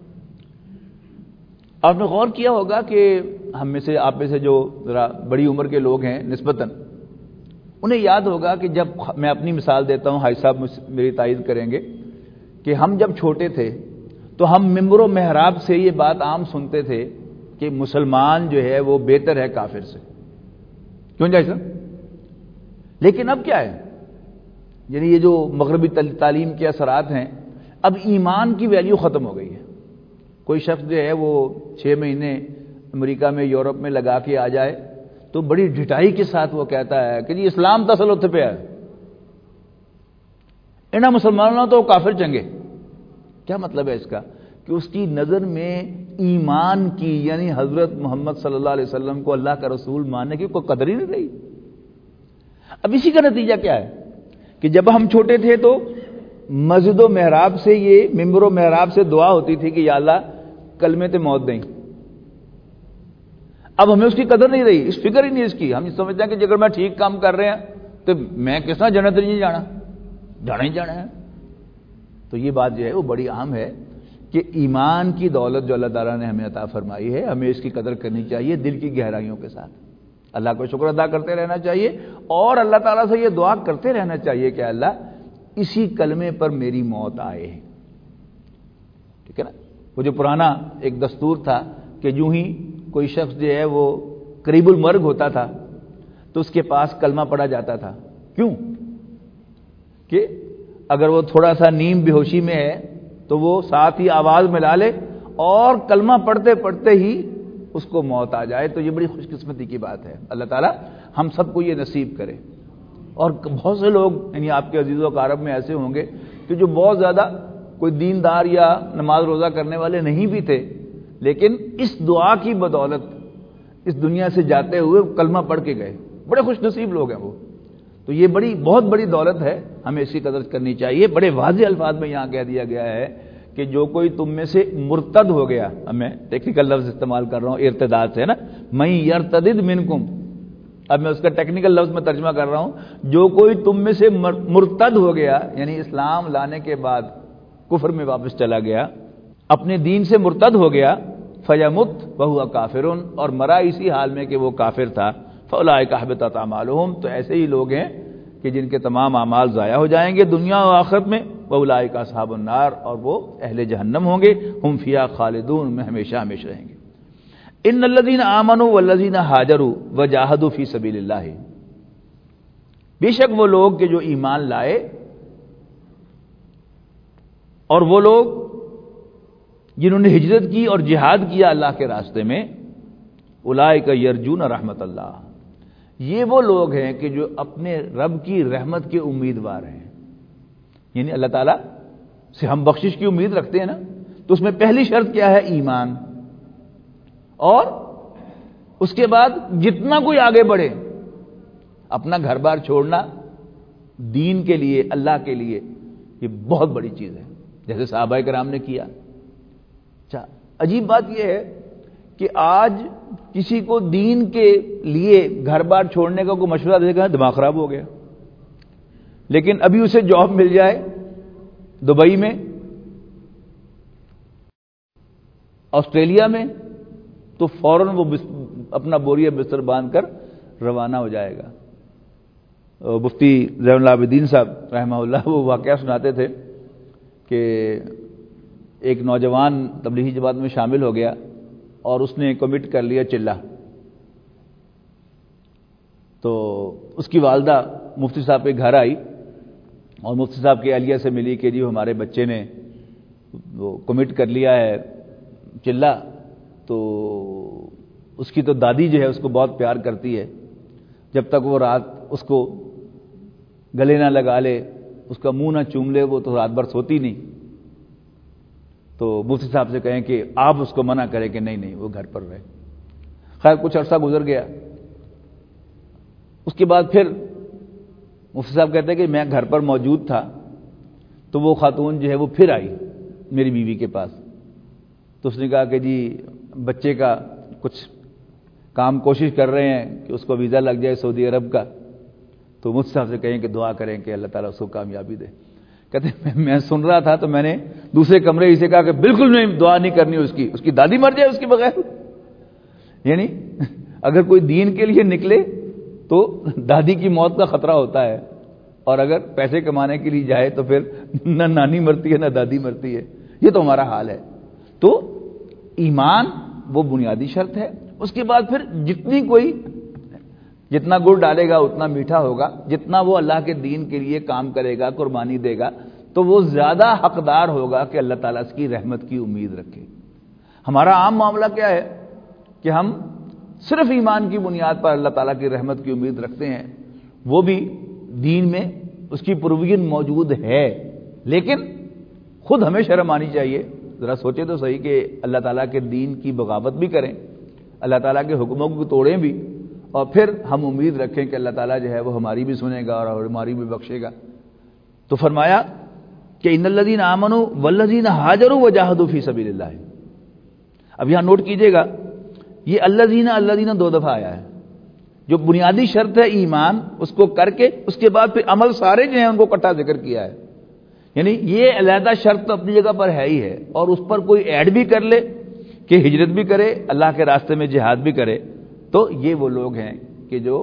آپ نے غور کیا ہوگا کہ ہم میں سے، آپ میں سے جو ذرا بڑی عمر کے لوگ ہیں نسبتاً، انہیں یاد ہوگا کہ جب میں اپنی مثال دیتا ہوں، حاج صاحب میری تائید کریں گے، کہ ہم جب چھوٹے تھے تو ہم ممبر و محراب سے یہ بات عام سنتے تھے کہ مسلمان جو ہے وہ بہتر ہے کافر سے. کیوں جائے سر؟ لیکن اب کیا ہے؟ یعنی یہ جو مغربی تعلیم کے اثرات ہیں، اب ایمان کی ویلیو ختم ہو گئی ہے. کوئی شخص جو ہے وہ چھ مہینے امریکہ میں، یورپ میں لگا کے آ جائے تو بڑی ڈٹائی کے ساتھ وہ کہتا ہے کہ جی اسلام تسلط پہ ہے، انہاں مسلمانوں تو کافر چنگے. کیا مطلب ہے اس کا؟ کہ اس کی نظر میں ایمان کی، یعنی حضرت محمد صلی اللہ علیہ وسلم کو اللہ کا رسول ماننے کی کوئی قدر ہی نہیں رہی. اب اسی کا نتیجہ کیا ہے کہ جب ہم چھوٹے تھے تو مسجد و محراب سے، یہ ممبر و محراب سے دعا ہوتی تھی کہ یا اللہ کلمے تے موت دیں. اب ہمیں اس کی قدر نہیں رہی، اس فکر ہی نہیں اس کی. ہم سمجھتے ہیں کہ اگر میں ٹھیک کام کر رہے ہیں تو میں کس طرح جنت نہیں جانا، جانا ہی جانا ہے. تو یہ بات جو ہے وہ بڑی اہم ہے کہ ایمان کی دولت جو اللہ تعالیٰ نے ہمیں عطا فرمائی ہے، ہمیں اس کی قدر کرنی چاہیے دل کی گہرائیوں کے ساتھ. اللہ کو شکر ادا کرتے رہنا چاہیے اور اللہ تعالیٰ سے یہ دعا کرتے رہنا چاہیے کہ اللہ اسی کلمے پر میری موت آئے. ٹھیک ہے نا؟ وہ جو پرانا ایک دستور تھا کہ جو ہی کوئی شخص جو ہے وہ قریب المرگ ہوتا تھا تو اس کے پاس کلمہ پڑھا جاتا تھا. کیوں؟ کہ اگر وہ تھوڑا سا نیم بے ہوشی میں ہے تو وہ ساتھ ہی آواز ملا لے اور کلمہ پڑھتے پڑھتے ہی اس کو موت آ جائے. تو یہ بڑی خوش قسمتی کی بات ہے. اللہ تعالیٰ ہم سب کو یہ نصیب کرے. اور بہت سے لوگ یعنی آپ کے عزیز و اقارب میں ایسے ہوں گے کہ جو بہت زیادہ کوئی دیندار یا نماز روزہ کرنے والے نہیں بھی تھے، لیکن اس دعا کی بدولت اس دنیا سے جاتے ہوئے کلمہ پڑھ کے گئے. بڑے خوش نصیب لوگ ہیں وہ. تو یہ بڑی بہت بڑی دولت ہے، ہمیں اس کی قدر کرنی چاہیے. بڑے واضح الفاظ میں یہاں کہہ دیا گیا ہے کہ جو کوئی تم میں سے مرتد ہو گیا، میں ٹیکنیکل لفظ استعمال کر رہا ہوں ارتداد سے نا، من یرتدد منکم، اب میں اس کا ٹیکنیکل لفظ میں ترجمہ کر رہا ہوں، جو کوئی تم میں سے مرتد ہو گیا، یعنی اسلام لانے کے بعد کفر میں واپس چلا گیا، اپنے دین سے مرتد ہو گیا، فیمت وہو کافر، اور مرا اسی حال میں کہ وہ کافر تھا، فاولئک حبطت اعمالهم، تو ایسے ہی لوگ ہیں کہ جن کے تمام اعمال ضائع ہو جائیں گے دنیا و آخرت میں. واولئک اصحاب النار، اور وہ اہل جہنم ہوں گے، ہم فیہا خالدون، میں ہمیشہ ہمیشہ رہیں گے. ان الذین آمنوا والذین ہاجروا وجاہدوا فی سبیل اللہ، بے شک وہ لوگ کہ جو ایمان لائے اور وہ لوگ جنہوں نے ہجرت کی اور جہاد کیا اللہ کے راستے میں، اولئک یرجون رحمت اللہ، یہ وہ لوگ ہیں کہ جو اپنے رب کی رحمت کے امیدوار ہیں. یعنی اللہ تعالیٰ سے ہم بخشش کی امید رکھتے ہیں نا, تو اس میں پہلی شرط کیا ہے؟ ایمان. اور اس کے بعد جتنا کوئی آگے بڑھے, اپنا گھر بار چھوڑنا دین کے لیے, اللہ کے لیے, یہ بہت بڑی چیز ہے, جیسے صحابہ کرام نے کیا. اچھا, عجیب بات یہ ہے کہ آج کسی کو دین کے لیے گھر بار چھوڑنے کا کوئی مشورہ دے گا, دماغ خراب ہو گیا. لیکن ابھی اسے جاب مل جائے دبئی میں, آسٹریلیا میں, تو فوراً وہ اپنا بوریا بستر باندھ کر روانہ ہو جائے گا. مفتی زین العابدین صاحب رحمہ اللہ وہ واقعہ سناتے تھے کہ ایک نوجوان تبلیغی جماعت میں شامل ہو گیا اور اس نے کمٹ کر لیا چلہ. تو اس کی والدہ مفتی صاحب کے گھر آئی اور مفتی صاحب کی اہلیہ سے ملی کہ جی ہمارے بچے نے وہ کمٹ کر لیا ہے چلہ, تو اس کی تو دادی جو ہے اس کو بہت پیار کرتی ہے, جب تک وہ رات اس کو گلے نہ لگا لے, اس کا منہ نہ چوم لے, وہ تو رات بھر سوتی نہیں. تو مفتی صاحب سے کہیں کہ آپ اس کو منع کریں کہ نہیں نہیں وہ گھر پر رہے. خیر کچھ عرصہ گزر گیا. اس کے بعد پھر مفتی صاحب کہتے ہیں کہ میں گھر پر موجود تھا تو وہ خاتون جو ہے وہ پھر آئی میری بیوی کے پاس. تو اس نے کہا کہ جی بچے کا کچھ کام کوشش کر رہے ہیں کہ اس کو ویزا لگ جائے سعودی عرب کا, تو مجھ صاحب سے کہیں کہ دعا کریں کہ اللہ تعالیٰ اس کو کامیابی دے. کہتے ہیں میں سن رہا تھا تو میں نے دوسرے کمرے سے کہا کہ بالکل نہیں, دعا نہیں کرنی اس کی, اس کی دادی مر جائے اس کے بغیر. یعنی اگر کوئی دین کے لیے نکلے تو دادی کی موت کا خطرہ ہوتا ہے, اور اگر پیسے کمانے کے لیے جائے تو پھر نہ نانی مرتی ہے نہ دادی مرتی ہے. یہ تو ہمارا حال ہے. تو ایمان وہ بنیادی شرط ہے. اس کے بعد پھر جتنی کوئی جتنا گڑ ڈالے گا اتنا میٹھا ہوگا, جتنا وہ اللہ کے دین کے لیے کام کرے گا, قربانی دے گا, تو وہ زیادہ حقدار ہوگا کہ اللہ تعالیٰ اس کی رحمت کی امید رکھے. ہمارا عام معاملہ کیا ہے کہ ہم صرف ایمان کی بنیاد پر اللہ تعالیٰ کی رحمت کی امید رکھتے ہیں, وہ بھی دین میں اس کی پروویژن موجود ہے, لیکن خود ہمیں شرم آنی چاہیے. ذرا سوچے تو صحیح کہ اللہ تعالیٰ کے دین کی بغاوت بھی کریں, اللہ تعالیٰ کے حکموں کو توڑیں بھی, اور پھر ہم امید رکھیں کہ اللہ تعالیٰ جو ہے وہ ہماری بھی سنے گا اور ہماری بھی بخشے گا. تو فرمایا کہ ان الذین آمنوا والذین ہاجروا وجاہدوا فی سبیل اللہ. اب یہاں نوٹ کیجئے گا یہ الذین الذین دو دفعہ آیا ہے. جو بنیادی شرط ہے ایمان, اس کو کر کے اس کے بعد پھر عمل سارے جو ہیں ان کو اکٹھا ذکر کیا ہے. یعنی یہ علیحدہ شرط تو اپنی جگہ پر ہے ہی ہے, اور اس پر کوئی ایڈ بھی کر لے کہ ہجرت بھی کرے, اللہ کے راستے میں جہاد بھی کرے, تو یہ وہ لوگ ہیں کہ جو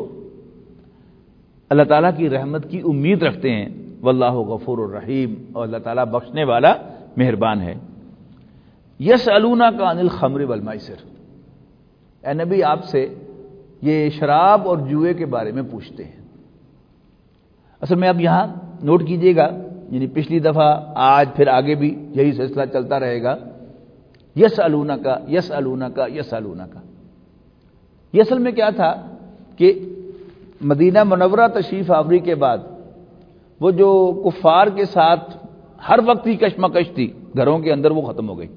اللہ تعالیٰ کی رحمت کی امید رکھتے ہیں. واللہ غفور الرحیم, اور اللہ تعالیٰ بخشنے والا مہربان ہے. یسألونک عن الخمر والمیسر. اے نبی آپ سے یہ شراب اور جوئے کے بارے میں پوچھتے ہیں. اصل میں اب یہاں نوٹ کیجئے گا, یعنی پچھلی دفعہ آج پھر آگے بھی یہی سلسلہ چلتا رہے گا. یسألونک یسألونک یسألونک. یہ اصل میں کیا تھا کہ مدینہ منورہ تشریف آوری کے بعد وہ جو کفار کے ساتھ ہر وقت کی کشمکش تھی گھروں کے اندر, وہ ختم ہو گئی.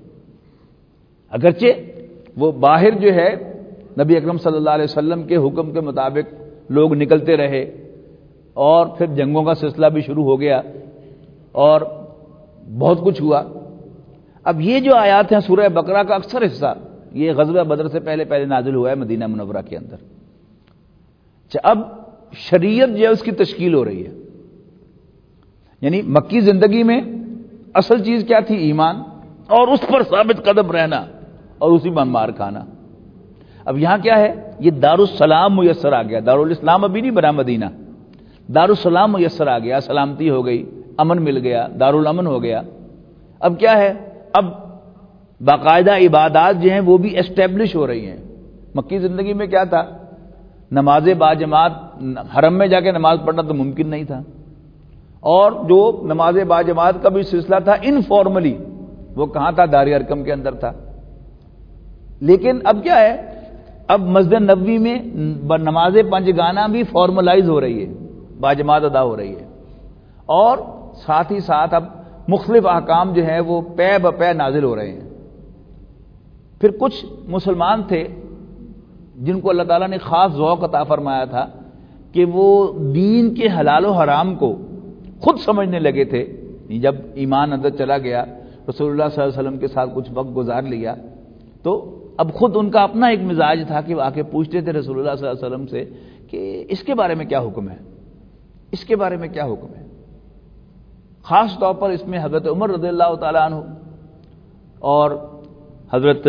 اگرچہ وہ باہر جو ہے نبی اکرم صلی اللہ علیہ وسلم کے حکم کے مطابق لوگ نکلتے رہے, اور پھر جنگوں کا سلسلہ بھی شروع ہو گیا اور بہت کچھ ہوا. اب یہ جو آیات ہیں سورہ بقرہ کا اکثر حصہ یہ غزوہ بدر سے پہلے پہلے نازل ہوا ہے مدینہ منورہ کے اندر. اب شریعت جو ہے اس کی تشکیل ہو رہی ہے. یعنی مکی زندگی میں اصل چیز کیا تھی؟ ایمان, اور اس پر ثابت قدم رہنا اور اسی پر مار کھانا. اب یہاں کیا ہے؟ یہ دارالسلام میسر آ گیا. دارالاسلام ابھی نہیں بنا مدینہ, دارالسلام میسر آ گیا, سلامتی ہو گئی, امن مل گیا, دارالامن ہو گیا. اب کیا ہے؟ اب باقاعدہ عبادات جو ہیں وہ بھی اسٹیبلش ہو رہی ہیں. مکی زندگی میں کیا تھا؟ نماز باجماعت حرم میں جا کے نماز پڑھنا تو ممکن نہیں تھا, اور جو نماز باجماعت کا بھی سلسلہ تھا انفارملی, وہ کہاں تھا؟ دار ارقم کے اندر تھا. لیکن اب کیا ہے؟ اب مسجد نبوی میں نماز پنج گانا بھی فارملائز ہو رہی ہے، باجماعت ادا ہو رہی ہے، اور ساتھ ہی ساتھ اب مختلف احکام جو ہیں وہ پے بپے نازل ہو رہے ہیں۔ پھر کچھ مسلمان تھے جن کو اللہ تعالیٰ نے خاص ذوق عطا فرمایا تھا کہ وہ دین کے حلال و حرام کو خود سمجھنے لگے تھے۔ جب ایمان اندر چلا گیا، رسول اللہ صلی اللہ علیہ وسلم کے ساتھ کچھ وقت گزار لیا، تو اب خود ان کا اپنا ایک مزاج تھا کہ وہ آ کے پوچھتے تھے رسول اللہ صلی اللہ علیہ وسلم سے کہ اس کے بارے میں کیا حکم ہے، اس کے بارے میں کیا حکم ہے۔ خاص طور پر اس میں حضرت عمر رضی اللہ تعالیٰ عنہ اور حضرت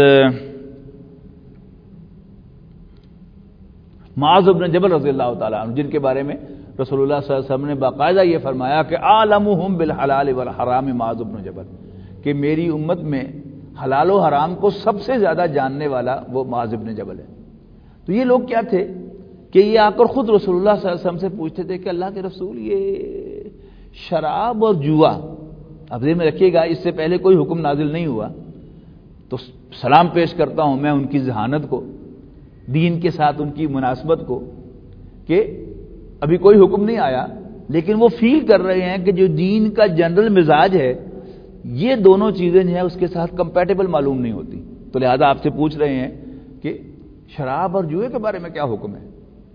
معاذ بن جبل رضی اللہ تعالیٰ عنہ، جن کے بارے میں رسول اللہ صلی اللہ علیہ وسلم نے باقاعدہ یہ فرمایا کہ عالمہم بالحلال والحرام معاذ بن جبل، کہ میری امت میں حلال و حرام کو سب سے زیادہ جاننے والا وہ معاذ بن جبل ہے۔ تو یہ لوگ کیا تھے کہ یہ آ کر خود رسول اللہ صلی اللہ علیہ وسلم سے پوچھتے تھے کہ اللہ کے رسول یہ شراب اور جوا، اب ذہن میں رکھیے گا اس سے پہلے کوئی حکم نازل نہیں ہوا، تو سلام پیش کرتا ہوں میں ان کی ذہانت کو، دین کے ساتھ ان کی مناسبت کو، کہ ابھی کوئی حکم نہیں آیا لیکن وہ فیل کر رہے ہیں کہ جو دین کا جنرل مزاج ہے یہ دونوں چیزیں جو ہیں اس کے ساتھ کمپیٹیبل معلوم نہیں ہوتی، تو لہذا آپ سے پوچھ رہے ہیں کہ شراب اور جوئے کے بارے میں کیا حکم ہے۔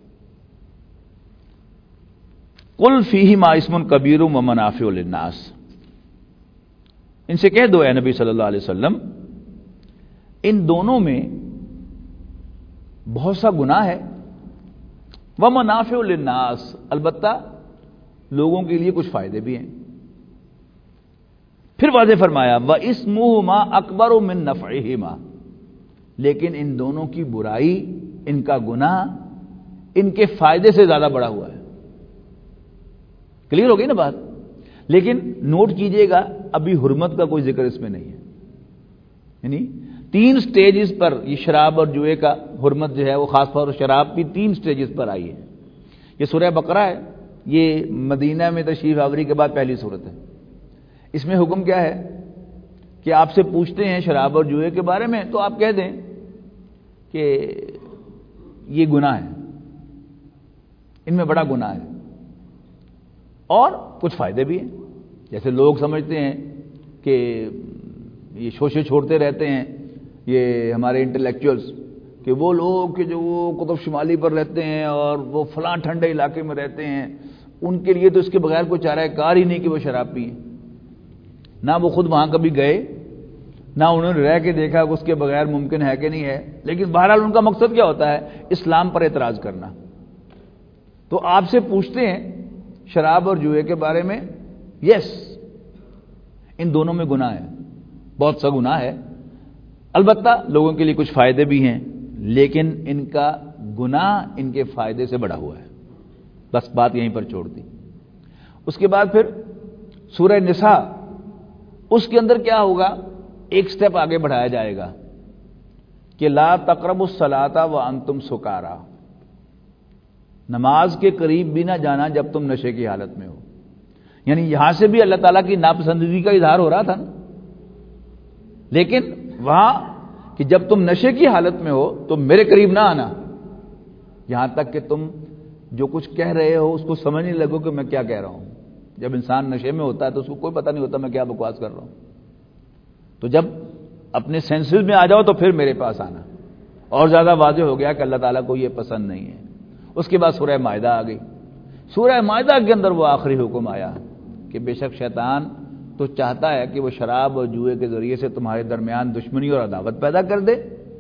قل فیہما اسم کبیر و منافع للناس، ان سے کہہ دو اے نبی صلی اللہ علیہ وسلم ان دونوں میں بہت سا گناہ ہے، ومنافع للناس، البتہ لوگوں کے لیے کچھ فائدے بھی ہیں۔ پھر واضح فرمایا وَإِسْمُهُمَا أَكْبَرُ مِن نَفْعِهِمَا، لیکن ان دونوں کی برائی، ان کا گناہ ان کے فائدے سے زیادہ بڑا ہوا ہے۔ کلیئر ہو گئی نا بات؟ لیکن نوٹ کیجئے گا ابھی حرمت کا کوئی ذکر اس میں نہیں ہے، یعنی تین سٹیجز پر یہ شراب اور جوئے کا حرمت جو ہے وہ خاص طور پر شراب کی تین سٹیجز پر آئی ہے۔ یہ سورہ بقرہ ہے، یہ مدینہ میں تشریف آوری کے بعد پہلی صورت ہے۔ اس میں حکم کیا ہے کہ آپ سے پوچھتے ہیں شراب اور جوئے کے بارے میں تو آپ کہہ دیں کہ یہ گناہ ہے، ان میں بڑا گناہ ہے اور کچھ فائدے بھی ہیں۔ جیسے لوگ سمجھتے ہیں کہ یہ شوشے چھوڑتے رہتے ہیں یہ ہمارے انٹلیکچوئلز، کہ وہ لوگ کہ جو وہ قطب شمالی پر رہتے ہیں اور وہ فلاں ٹھنڈے علاقے میں رہتے ہیں، ان کے لیے تو اس کے بغیر کوئی چارہ کار ہی نہیں کہ وہ شراب پئیں، نہ وہ خود وہاں کبھی گئے نہ انہوں نے رہ کے دیکھا کہ اس کے بغیر ممکن ہے کہ نہیں ہے، لیکن بہرحال ان کا مقصد کیا ہوتا ہے؟ اسلام پر اعتراض کرنا۔ تو آپ سے پوچھتے ہیں شراب اور جوئے کے بارے میں، یس ان دونوں میں گناہ ہے، بہت سا گناہ ہے، البتہ لوگوں کے لیے کچھ فائدے بھی ہیں، لیکن ان کا گناہ ان کے فائدے سے بڑا ہوا ہے۔ بس بات یہیں پر چھوڑ دی۔ اس کے بعد پھر سورہ نساء، اس کے اندر کیا ہوگا؟ ایک سٹیپ آگے بڑھایا جائے گا کہ لا تقربوا الصلاۃ وانتم سکارا، نماز کے قریب بھی نہ جانا جب تم نشے کی حالت میں ہو۔ یعنی یہاں سے بھی اللہ تعالیٰ کی ناپسندیدگی کا اظہار ہو رہا تھا نا، لیکن وہاں کہ جب تم نشے کی حالت میں ہو تو میرے قریب نہ آنا، یہاں تک کہ تم جو کچھ کہہ رہے ہو اس کو سمجھنے لگو کہ میں کیا کہہ رہا ہوں۔ جب انسان نشے میں ہوتا ہے تو اس کو کوئی پتہ نہیں ہوتا میں کیا بکواس کر رہا ہوں، تو جب اپنے سینسز میں آ جاؤ تو پھر میرے پاس آنا۔ اور زیادہ واضح ہو گیا کہ اللہ تعالیٰ کو یہ پسند نہیں ہے۔ اس کے بعد سورہ مائدہ آ گئی۔ سورہ مائدہ کے اندر وہ آخری حکم آیا کہ بے شک شیطان تو چاہتا ہے کہ وہ شراب اور جوئے کے ذریعے سے تمہارے درمیان دشمنی اور عداوت پیدا کر دے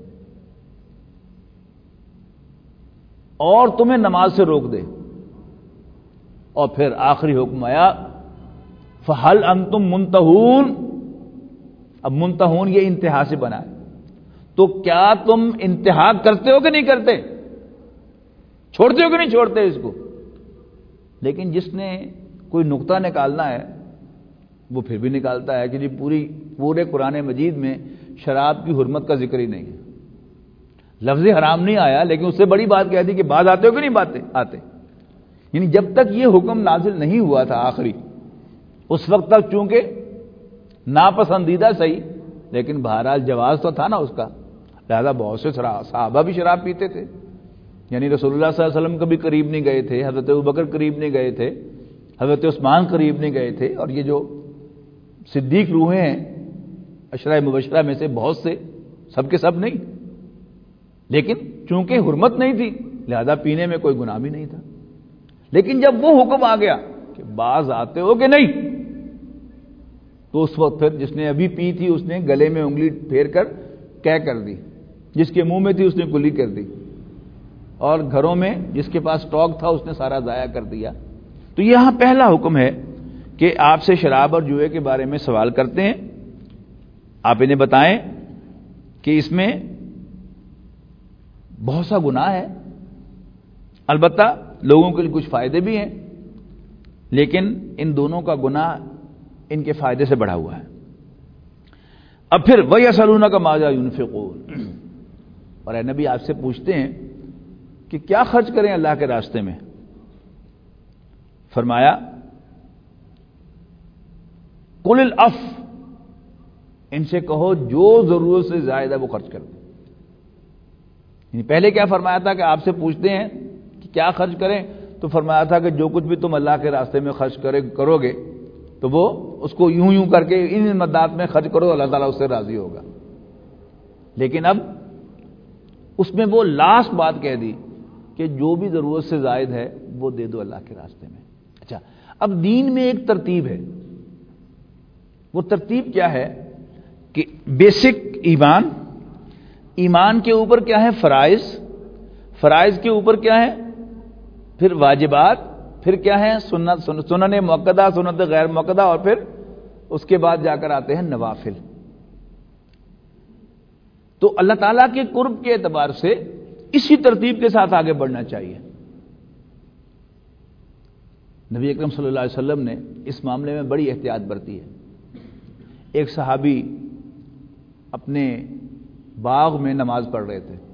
اور تمہیں نماز سے روک دے۔ اور پھر آخری حکم آیا فَهَلْ أَنْتُمْ مُنْتَهُونَ، اب منتہون یہ انتہا سے بنا ہے، تو کیا تم انتہا کرتے ہو کہ نہیں کرتے؟ چھوڑتے ہو کہ نہیں چھوڑتے اس کو؟ لیکن جس نے کوئی نقطہ نکالنا ہے وہ پھر بھی نکالتا ہے کہ جی پوری پورے قرآن مجید میں شراب کی حرمت کا ذکر ہی نہیں ہے، لفظ حرام نہیں آیا، لیکن اس سے بڑی بات کہہ دی کہ بعد آتے ہو کہ نہیں باتیں آتے۔ یعنی جب تک یہ حکم نازل نہیں ہوا تھا آخری، اس وقت تک چونکہ ناپسندیدہ صحیح لیکن بہرحال جواز تو تھا نا اس کا۔ لہذا بہت سے صحابہ بھی شراب پیتے تھے، یعنی رسول اللہ صلی اللہ علیہ وسلم کبھی قریب نہیں گئے تھے، حضرت ابوبکر قریب نہیں گئے تھے، حضرت عثمان قریب نہیں گئے تھے، اور یہ جو صدیق روحیں ہیں عشرہ مبشرہ میں سے بہت سے، سب کے سب نہیں، لیکن چونکہ حرمت نہیں تھی لہذا پینے میں کوئی گناہ بھی نہیں تھا۔ لیکن جب وہ حکم آ گیا کہ باز آتے ہو کہ نہیں، تو اس وقت پھر جس نے ابھی پی تھی اس نے گلے میں انگلی پھیر کر کہہ کر دی، جس کے منہ میں تھی اس نے کلی کر دی، اور گھروں میں جس کے پاس اسٹاک تھا اس نے سارا ضائع کر دیا۔ تو یہاں پہلا حکم ہے کہ آپ سے شراب اور جوئے کے بارے میں سوال کرتے ہیں، آپ انہیں بتائیں کہ اس میں بہت سا گناہ ہے، البتہ لوگوں کے لیے کچھ فائدے بھی ہیں، لیکن ان دونوں کا گناہ ان کے فائدے سے بڑھا ہوا ہے۔ اب پھر وَيَسْأَلُونَكَ مَاذَا يُنْفِقُونَ، اور اے نبی آپ سے پوچھتے ہیں کہ کیا خرچ کریں اللہ کے راستے میں؟ فرمایا قُلِ الْعَفْوَ، ان سے کہو جو ضرورت سے زائد ہے وہ خرچ کر دیں۔ یعنی پہلے کیا فرمایا تھا کہ آپ سے پوچھتے ہیں کہ کیا خرچ کریں، تو فرمایا تھا کہ جو کچھ بھی تم اللہ کے راستے میں خرچ کرے کرو گے تو وہ اس کو یوں یوں کر کے ان مدات میں خرچ کرو، اللہ تعالیٰ اس سے راضی ہوگا۔ لیکن اب اس میں وہ لاسٹ بات کہہ دی کہ جو بھی ضرورت سے زائد ہے وہ دے دو اللہ کے راستے میں۔ اچھا، اب دین میں ایک ترتیب ہے، وہ ترتیب کیا ہے کہ بیسک ایمان، ایمان کے اوپر کیا ہے فرائض، فرائض کے اوپر کیا ہے پھر واجبات، پھر کیا ہے سنت سنن مؤکدہ، سنت غیر مؤکدہ، اور پھر اس کے بعد جا کر آتے ہیں نوافل۔ تو اللہ تعالیٰ کے قرب کے اعتبار سے اسی ترتیب کے ساتھ آگے بڑھنا چاہیے۔ نبی اکرم صلی اللہ علیہ وسلم نے اس معاملے میں بڑی احتیاط برتی ہے۔ ایک صحابی اپنے باغ میں نماز پڑھ رہے تھے،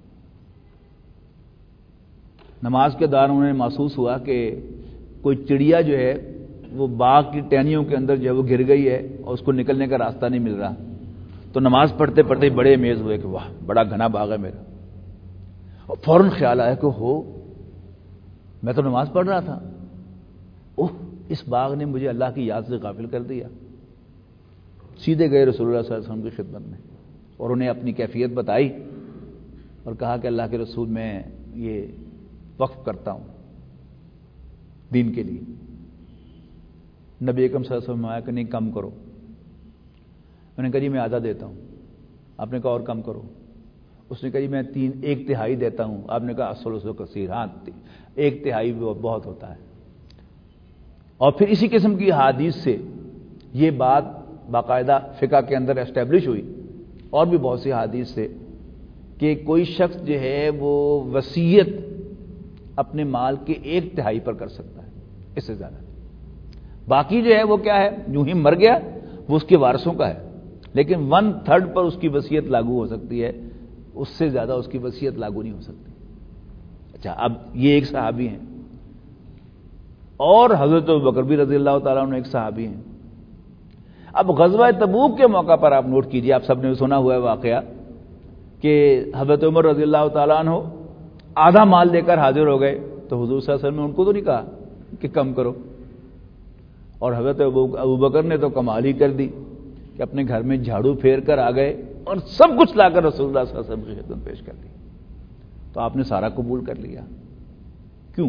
نماز کے دوران انہیں محسوس ہوا کہ کوئی چڑیا جو ہے وہ باغ کی ٹہنیوں کے اندر جو ہے وہ گر گئی ہے اور اس کو نکلنے کا راستہ نہیں مل رہا۔ تو نماز پڑھتے پڑھتے بڑے امیز ہوئے کہ واہ بڑا گھنا باغ ہے میرا، اور فوراً خیال آیا کہ ہو میں تو نماز پڑھ رہا تھا، اوہ اس باغ نے مجھے اللہ کی یاد سے غافل کر دیا۔ سیدھے گئے رسول اللہ صلی اللہ علیہ وسلم کی خدمت میں اور انہیں اپنی کیفیت بتائی اور کہا کہ اللہ کے رسول میں یہ وقف کرتا ہوں دین کے لیے۔ نبی اکرم صلی اللہ علیہ وسلم آیا کہ نہیں کم کرو، میں نے کہا جی میں آدھا دیتا ہوں، آپ نے کہا اور کم کرو، اس نے کہا جی میں تین ایک تہائی دیتا ہوں، آپ نے کہا الثلث کثیر، ہاں ایک تہائی بہت ہوتا ہے۔ اور پھر اسی قسم کی حدیث سے یہ بات باقاعدہ فقہ کے اندر اسٹیبلش ہوئی، اور بھی بہت سی حدیث سے، کہ کوئی شخص جو ہے وہ وصیت اپنے مال کے ایک تہائی پر کر سکتا ہے، اس سے زیادہ باقی جو ہے وہ کیا ہے یوں ہی مر گیا وہ اس کے وارثوں کا ہے، لیکن ون تھرڈ پر اس کی وصیت لاگو ہو سکتی ہے، اس سے زیادہ اس کی وصیت لاگو نہیں ہو سکتی۔ اچھا، اب یہ ایک صحابی ہیں، اور حضرت ابوبکر بھی رضی اللہ تعالیٰ عنہ ایک صحابی ہیں۔ اب غزوہ تبوک کے موقع پر آپ نوٹ کیجئے، آپ سب نے سنا ہوا ہے واقعہ کہ حضرت عمر رضی اللہ تعالیٰ عنہ آدھا مال لے کر حاضر ہو گئے، تو حضور صلی اللہ علیہ وسلم نے ان کو تو نہیں کہا کہ کم کرو، اور حضرت ابوبکر نے تو کمال ہی کر دی کہ اپنے گھر میں جھاڑو پھیر کر آ گئے اور سب کچھ لا کر رسول اللہ صلی اللہ علیہ وسلم کی خدمت پیش کر دی۔ تو آپ نے سارا قبول کر لیا۔ کیوں؟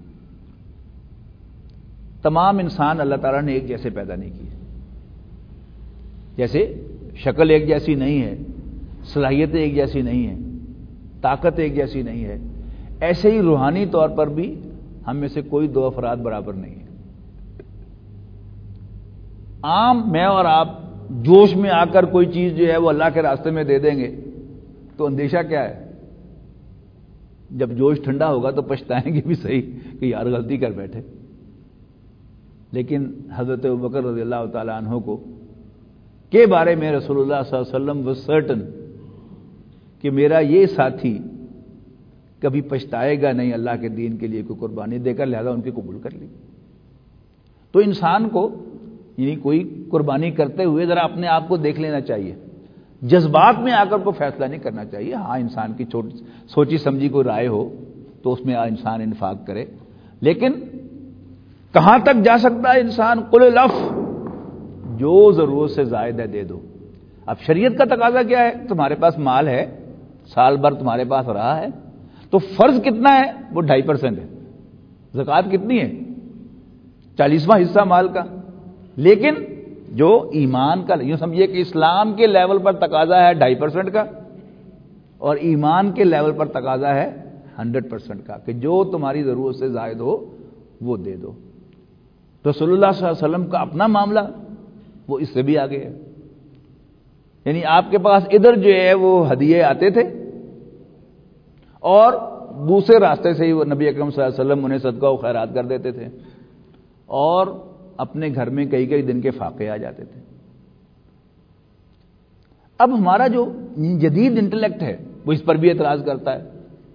تمام انسان اللہ تعالیٰ نے ایک جیسے پیدا نہیں کیے، جیسے شکل ایک جیسی نہیں ہے، صلاحیتیں ایک جیسی نہیں ہیں، طاقت ایک جیسی نہیں ہے، ایسے ہی روحانی طور پر بھی ہم میں سے کوئی دو افراد برابر نہیں ہیں۔ عام میں اور آپ جوش میں آ کر کوئی چیز جو ہے وہ اللہ کے راستے میں دے دیں گے تو اندیشہ کیا ہے، جب جوش ٹھنڈا ہوگا تو پچھتائیں گے بھی صحیح کہ یار غلطی کر بیٹھے۔ لیکن حضرت ابوبکر رضی اللہ تعالیٰ عنہ کو کے بارے میں رسول اللہ صلی اللہ علیہ وسلم was certain کہ میرا یہ ساتھی کبھی پچھتائے گا نہیں اللہ کے دین کے لیے کوئی قربانی دے کر، لہذا ان کی قبول کر لی۔ تو انسان کو یعنی کوئی قربانی کرتے ہوئے ذرا اپنے آپ کو دیکھ لینا چاہیے جذبات میں آ کر کو فیصلہ نہیں کرنا چاہیے. ہاں انسان کی چھوٹی سوچی سمجھی کوئی رائے ہو تو اس میں انسان انفاق کرے, لیکن کہاں تک جا سکتا ہے انسان؟ قل العف، جو ضرورت سے زائد ہے دے دو. اب شریعت کا تقاضا کیا ہے؟ تمہارے پاس مال ہے، سال بھر تمہارے پاس رہا ہے، تو فرض کتنا ہے؟ وہ ڈھائی پرسینٹ ہے. زکوٰۃ کتنی ہے؟ چالیسواں حصہ مال کا. لیکن جو ایمان کا، یوں سمجھیے کہ اسلام کے لیول پر تقاضا ہے ڈھائی پرسینٹ کا، اور ایمان کے لیول پر تقاضا ہے ہنڈریڈ پرسینٹ کا، کہ جو تمہاری ضرورت سے زائد ہو وہ دے دو. رسول اللہ صلی اللہ علیہ وسلم کا اپنا معاملہ وہ اس سے بھی آگے ہے. یعنی آپ کے پاس ادھر جو ہے وہ ہدیے آتے تھے، اور دوسرے راستے سے ہی وہ نبی اکرم صلی اللہ علیہ وسلم انہیں صدقہ و خیرات کر دیتے تھے، اور اپنے گھر میں کئی کئی دن کے فاقے آ جاتے تھے. اب ہمارا جو جدید انٹلیکٹ ہے وہ اس پر بھی اعتراض کرتا ہے.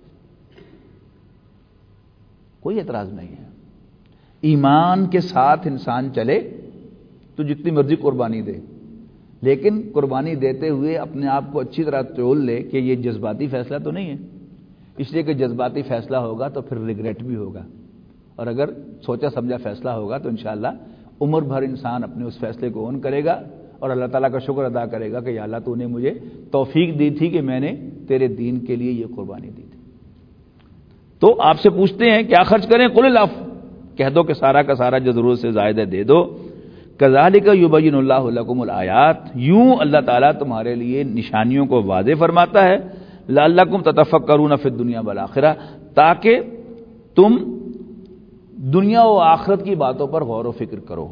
کوئی اعتراض نہیں ہے. ایمان کے ساتھ انسان چلے تو جتنی مرضی قربانی دے، لیکن قربانی دیتے ہوئے اپنے آپ کو اچھی طرح تول لے کہ یہ جذباتی فیصلہ تو نہیں ہے. اس لیے کہ جذباتی فیصلہ ہوگا تو پھر ریگریٹ بھی ہوگا، اور اگر سوچا سمجھا فیصلہ ہوگا تو انشاءاللہ عمر بھر انسان اپنے اس فیصلے کو اون کرے گا، اور اللہ تعالیٰ کا شکر ادا کرے گا کہ یا اللہ تو نے مجھے توفیق دی تھی کہ میں نے تیرے دین کے لیے یہ قربانی دی تھی. تو آپ سے پوچھتے ہیں کیا خرچ کریں؟ قل العف، کہہ دو کہ سارا کا سارا جو ضرورت سے زائد ہے دے دو. کذالک یبین اللہ لکم الآیات، یوں اللہ تعالیٰ تمہارے لیے نشانیوں کو واضح فرماتا ہے. لعلکم تتفکرون فی الدنیا والآخرہ، تاکہ تم دنیا و آخرت کی باتوں پر غور و فکر کرو.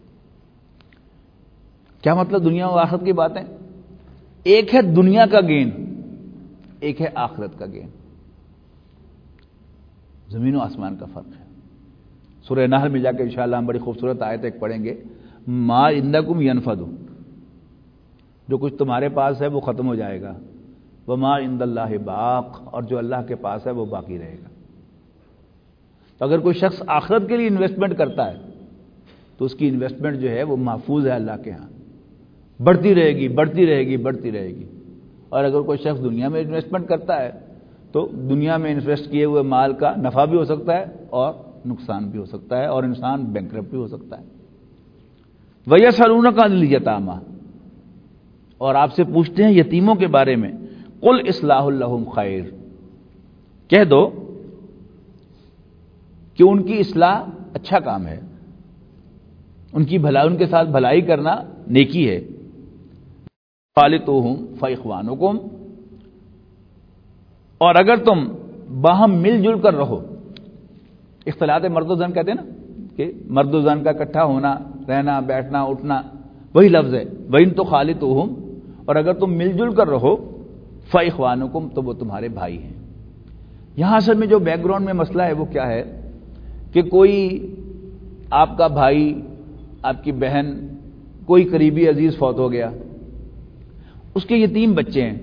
کیا مطلب دنیا و آخرت کی باتیں؟ ایک ہے دنیا کا گین، ایک ہے آخرت کا گین. زمین و آسمان کا فرق ہے. سورہ نحل میں جا کے انشاءاللہ ہم بڑی خوبصورت آیت ایک پڑھیں گے. ما عندکم ینفد، جو کچھ تمہارے پاس ہے وہ ختم ہو جائے گا. وما عند اللہ باق، اور جو اللہ کے پاس ہے وہ باقی رہے گا. تو اگر کوئی شخص آخرت کے لیے انویسٹمنٹ کرتا ہے تو اس کی انویسٹمنٹ جو ہے وہ محفوظ ہے اللہ کے ہاں، بڑھتی رہے گی بڑھتی رہے گی بڑھتی رہے گی. اور اگر کوئی شخص دنیا میں انویسٹمنٹ کرتا ہے تو دنیا میں انویسٹ کیے ہوئے مال کا نفع بھی ہو سکتا ہے اور نقصان بھی ہو سکتا ہے، اور انسان بینکرپٹ بھی ہو سکتا ہے. وَيَسْأَلُونَكَ عَنِ الْيَتَامَى، اور آپ سے پوچھتے ہیں یتیموں کے بارے میں. قُلْ إِصْلَاحٌ لَهُمْ خَيْرٌ، کہہ دو کہ ان کی اصلاح اچھا کام ہے، ان کی بھلائی، ان کے ساتھ بھلائی کرنا نیکی ہے. خالطوہم فاخوانکم، اور اگر تم باہم مل جل کر رہو، اختلاط مرد و زن کہتے ہیں نا کہ مرد و زن کا اکٹھا ہونا، رہنا، بیٹھنا، اٹھنا، وہی لفظ ہے. وَإِن تُخَالِطُوهُمْ، اور اگر تم مل جل کر رہو، فاخوانکم، تو وہ تمہارے بھائی ہیں. یہاں اصل میں جو بیک گراؤنڈ میں مسئلہ ہے وہ کیا ہے کہ کوئی آپ کا بھائی، آپ کی بہن، کوئی قریبی عزیز فوت ہو گیا، اس کے یتیم بچے ہیں.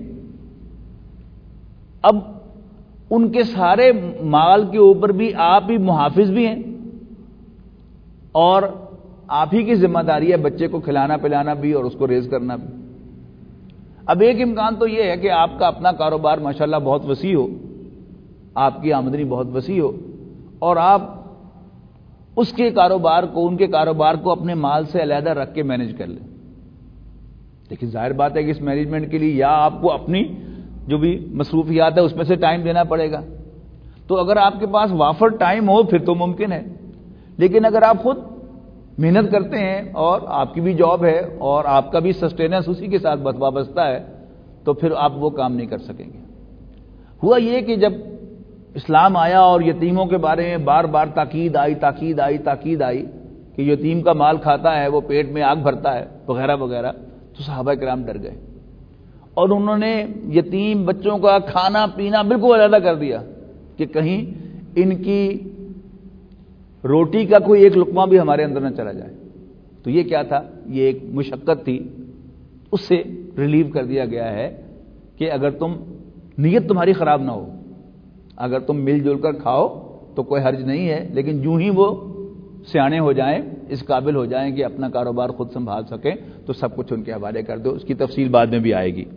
اب ان کے سارے مال کے اوپر بھی آپ ہی محافظ بھی ہیں، اور آپ ہی کی ذمہ داری ہے بچے کو کھلانا پلانا بھی اور اس کو ریز کرنا بھی. اب ایک امکان تو یہ ہے کہ آپ کا اپنا کاروبار ماشاءاللہ بہت وسیع ہو، آپ کی آمدنی بہت وسیع ہو، اور آپ اس کے کاروبار کو، ان کے کاروبار کو اپنے مال سے علیحدہ رکھ کے مینج کر لیں. لیکن ظاہر بات ہے کہ اس مینجمنٹ کے لیے یا آپ کو اپنی جو بھی مصروفیات ہے اس میں سے ٹائم دینا پڑے گا. تو اگر آپ کے پاس وافر ٹائم ہو پھر تو ممکن ہے، لیکن اگر آپ خود محنت کرتے ہیں اور آپ کی بھی جاب ہے اور آپ کا بھی سسٹیننس اسی کے ساتھ وابستہ ہے تو پھر آپ وہ کام نہیں کر سکیں گے. ہوا یہ کہ جب اسلام آیا اور یتیموں کے بارے میں بار بار تاکید آئی تاکید آئی تاکید آئی کہ یتیم کا مال کھاتا ہے، وہ پیٹ میں آگ بھرتا ہے وغیرہ وغیرہ، تو صحابہ کرام ڈر گئے اور انہوں نے یتیم بچوں کا کھانا پینا بالکل علیحدہ کر دیا کہ کہیں ان کی روٹی کا کوئی ایک لقمہ بھی ہمارے اندر نہ چلا جائے. تو یہ کیا تھا؟ یہ ایک مشقت تھی، اس سے ریلیو کر دیا گیا ہے کہ اگر تم نیت تمہاری خراب نہ ہو، اگر تم مل جل کر کھاؤ تو کوئی حرج نہیں ہے، لیکن جو ہی وہ سیانے ہو جائیں، اس قابل ہو جائیں کہ اپنا کاروبار خود سنبھال سکیں تو سب کچھ ان کے حوالے کر دو. اس کی تفصیل بعد میں بھی آئے گی.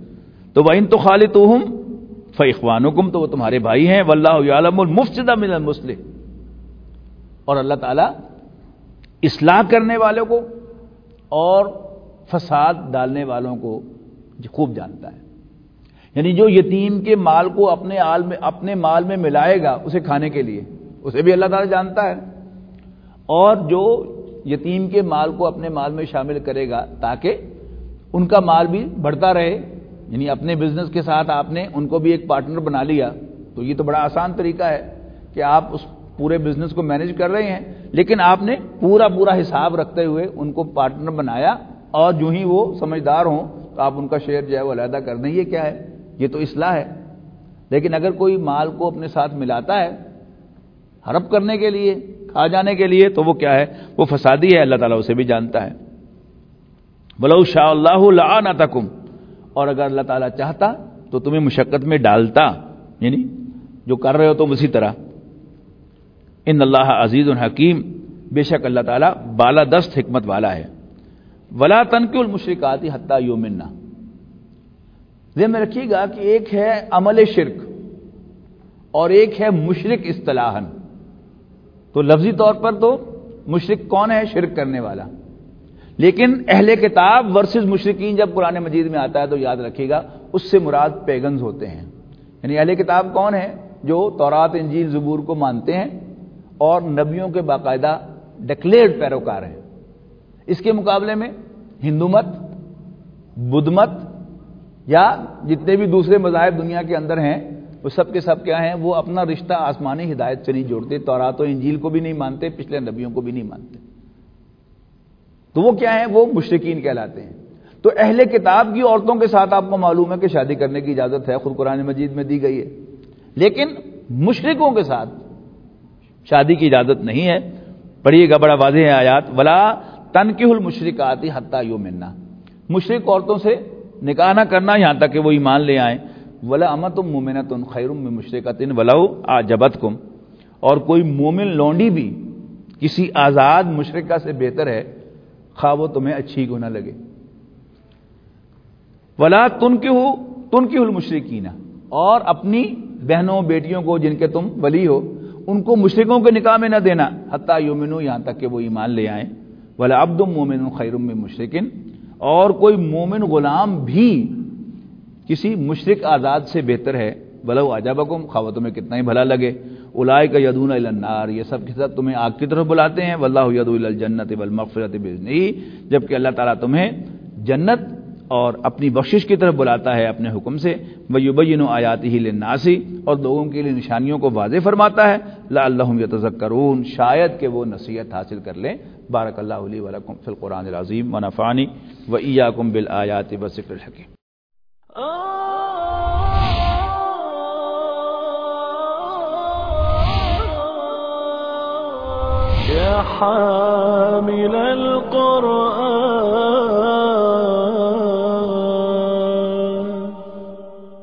تو وَإِن تُخَالِطُوهُمْ فَإِخْوَانُكُمْ، تو وہ تمہارے بھائی ہیں، وَاللَّهُ يَعْلَمُ الْمُفْسِدَ مِنَ الْمُصْلِحِ، اور اللہ تعالیٰ اصلاح کرنے والوں کو اور فساد ڈالنے والوں کو خوب جانتا ہے۔ یعنی جو یتیم کے مال کو اپنے آل میں اپنے مال میں ملائے گا اسے کھانے کے لیے، اسے بھی اللہ تعالیٰ جانتا ہے، اور جو یتیم کے مال کو اپنے مال میں شامل کرے گا تاکہ ان کا مال بھی بڑھتا رہے، یعنی اپنے بزنس کے ساتھ آپ نے ان کو بھی ایک پارٹنر بنا لیا، تو یہ تو بڑا آسان طریقہ ہے کہ آپ اس پورے بزنس کو مینیج کر رہے ہیں، لیکن آپ نے پورا پورا حساب رکھتے ہوئے ان کو پارٹنر بنایا، اور جو ہی وہ سمجھدار ہوں تو آپ ان کا شیئر جو ہے وہ علیحدہ کر دیں۔ یہ کیا ہے؟ یہ تو اصلاح ہے۔ لیکن اگر کوئی مال کو اپنے ساتھ ملاتا ہے ہڑپ کرنے کے لیے، کھا جانے کے لیے، تو وہ کیا ہے؟ وہ فسادی ہے، اللہ تعالیٰ اسے بھی جانتا ہے۔ وَلَوْ شَاءَ اللَّهُ لَعَانَتَكُمْ، اور اگر اللہ تعالیٰ چاہتا تو تمہیں مشقت میں ڈالتا، یعنی جو کر رہے ہو تم اسی طرح۔ ان اللہ عزیز حکیم، بے شک اللہ تعالیٰ بالا دست حکمت والا ہے۔ ولا تنکحوا المشرکات حتی یؤمنن، ذہن میں رکھیے گا کہ ایک ہے عمل شرک اور ایک ہے مشرک اصطلاحاً۔ تو لفظی طور پر تو مشرک کون ہے؟ شرک کرنے والا، لیکن اہل کتاب ورسز مشرکین جب قرآن مجید میں آتا ہے تو یاد رکھیے گا اس سے مراد پیگنز ہوتے ہیں۔ یعنی اہل کتاب کون ہے؟ جو تورات انجیل زبور کو مانتے ہیں اور نبیوں کے باقاعدہ ڈکلیئرڈ پیروکار ہیں۔ اس کے مقابلے میں ہندو مت، بدھ مت یا جتنے بھی دوسرے مذاہب دنیا کے اندر ہیں وہ سب کے سب کیا ہیں؟ وہ اپنا رشتہ آسمانی ہدایت سے نہیں جوڑتے، تورات و انجیل کو بھی نہیں مانتے، پچھلے نبیوں کو بھی نہیں مانتے، تو وہ کیا ہیں؟ وہ مشرکین کہلاتے ہیں۔ تو اہل کتاب کی عورتوں کے ساتھ آپ کو معلوم ہے کہ شادی کرنے کی اجازت ہے، خود قرآن مجید میں دی گئی ہے، لیکن مشرکوں کے ساتھ شادی کی اجازت نہیں ہے۔ پڑھیے گا، بڑا واضح ہے آیات، ولا تنکحوا المشرکات حتی یؤمنن، مشرک عورتوں سے نکاح نہ کرنا یہاں تک کہ وہ ایمان لے آئیں۔ ولا امۃ مؤمنۃ خیر من مشرکۃ ولو اعجبتکم، اور کوئی مومن لونڈی بھی کسی آزاد مشرکہ سے بہتر ہے خواہ وہ تمہیں اچھی کیوں نہ لگے۔ ولا تنکحوا تنکحوا المشرکین، اور اپنی بہنوں بیٹیوں کو جن کے تم ولی ہو ان کو مشرکوں کے نکاح میں نہ دینا، حتی یؤمنوا، یہاں تک کہ وہ ایمان لے آئیں۔ ولا عبد مؤمن خیر من مشرک، اور کوئی مومن غلام بھی کسی مشرک آزاد سے بہتر ہے، ولو اعجبکم، خواہ تمہیں کتنا ہی بھلا لگے۔ اولئک یدعون الی النار، یہ سب کے سب تمہیں آگ کی طرف بلاتے ہیں، واللہ یدعو الی الجنۃ والمغفرۃ باذنہ، جبکہ اللہ تعالیٰ تمہیں جنت اور اپنی بخشش کی طرف بلاتا ہے اپنے حکم سے۔ وَيُبَيِّنُ آیاتہ للناس، اور لوگوں کے لیے نشانیوں کو واضح فرماتا ہے، لعلہم یتذکرون، شاید کہ وہ نصیحت حاصل کر لیں۔ بارک اللہ لی ولکم فی القرآن العظیم ونفعنی وإیاکم بالآیات والذکر الحکیم۔ يا حامل القرآن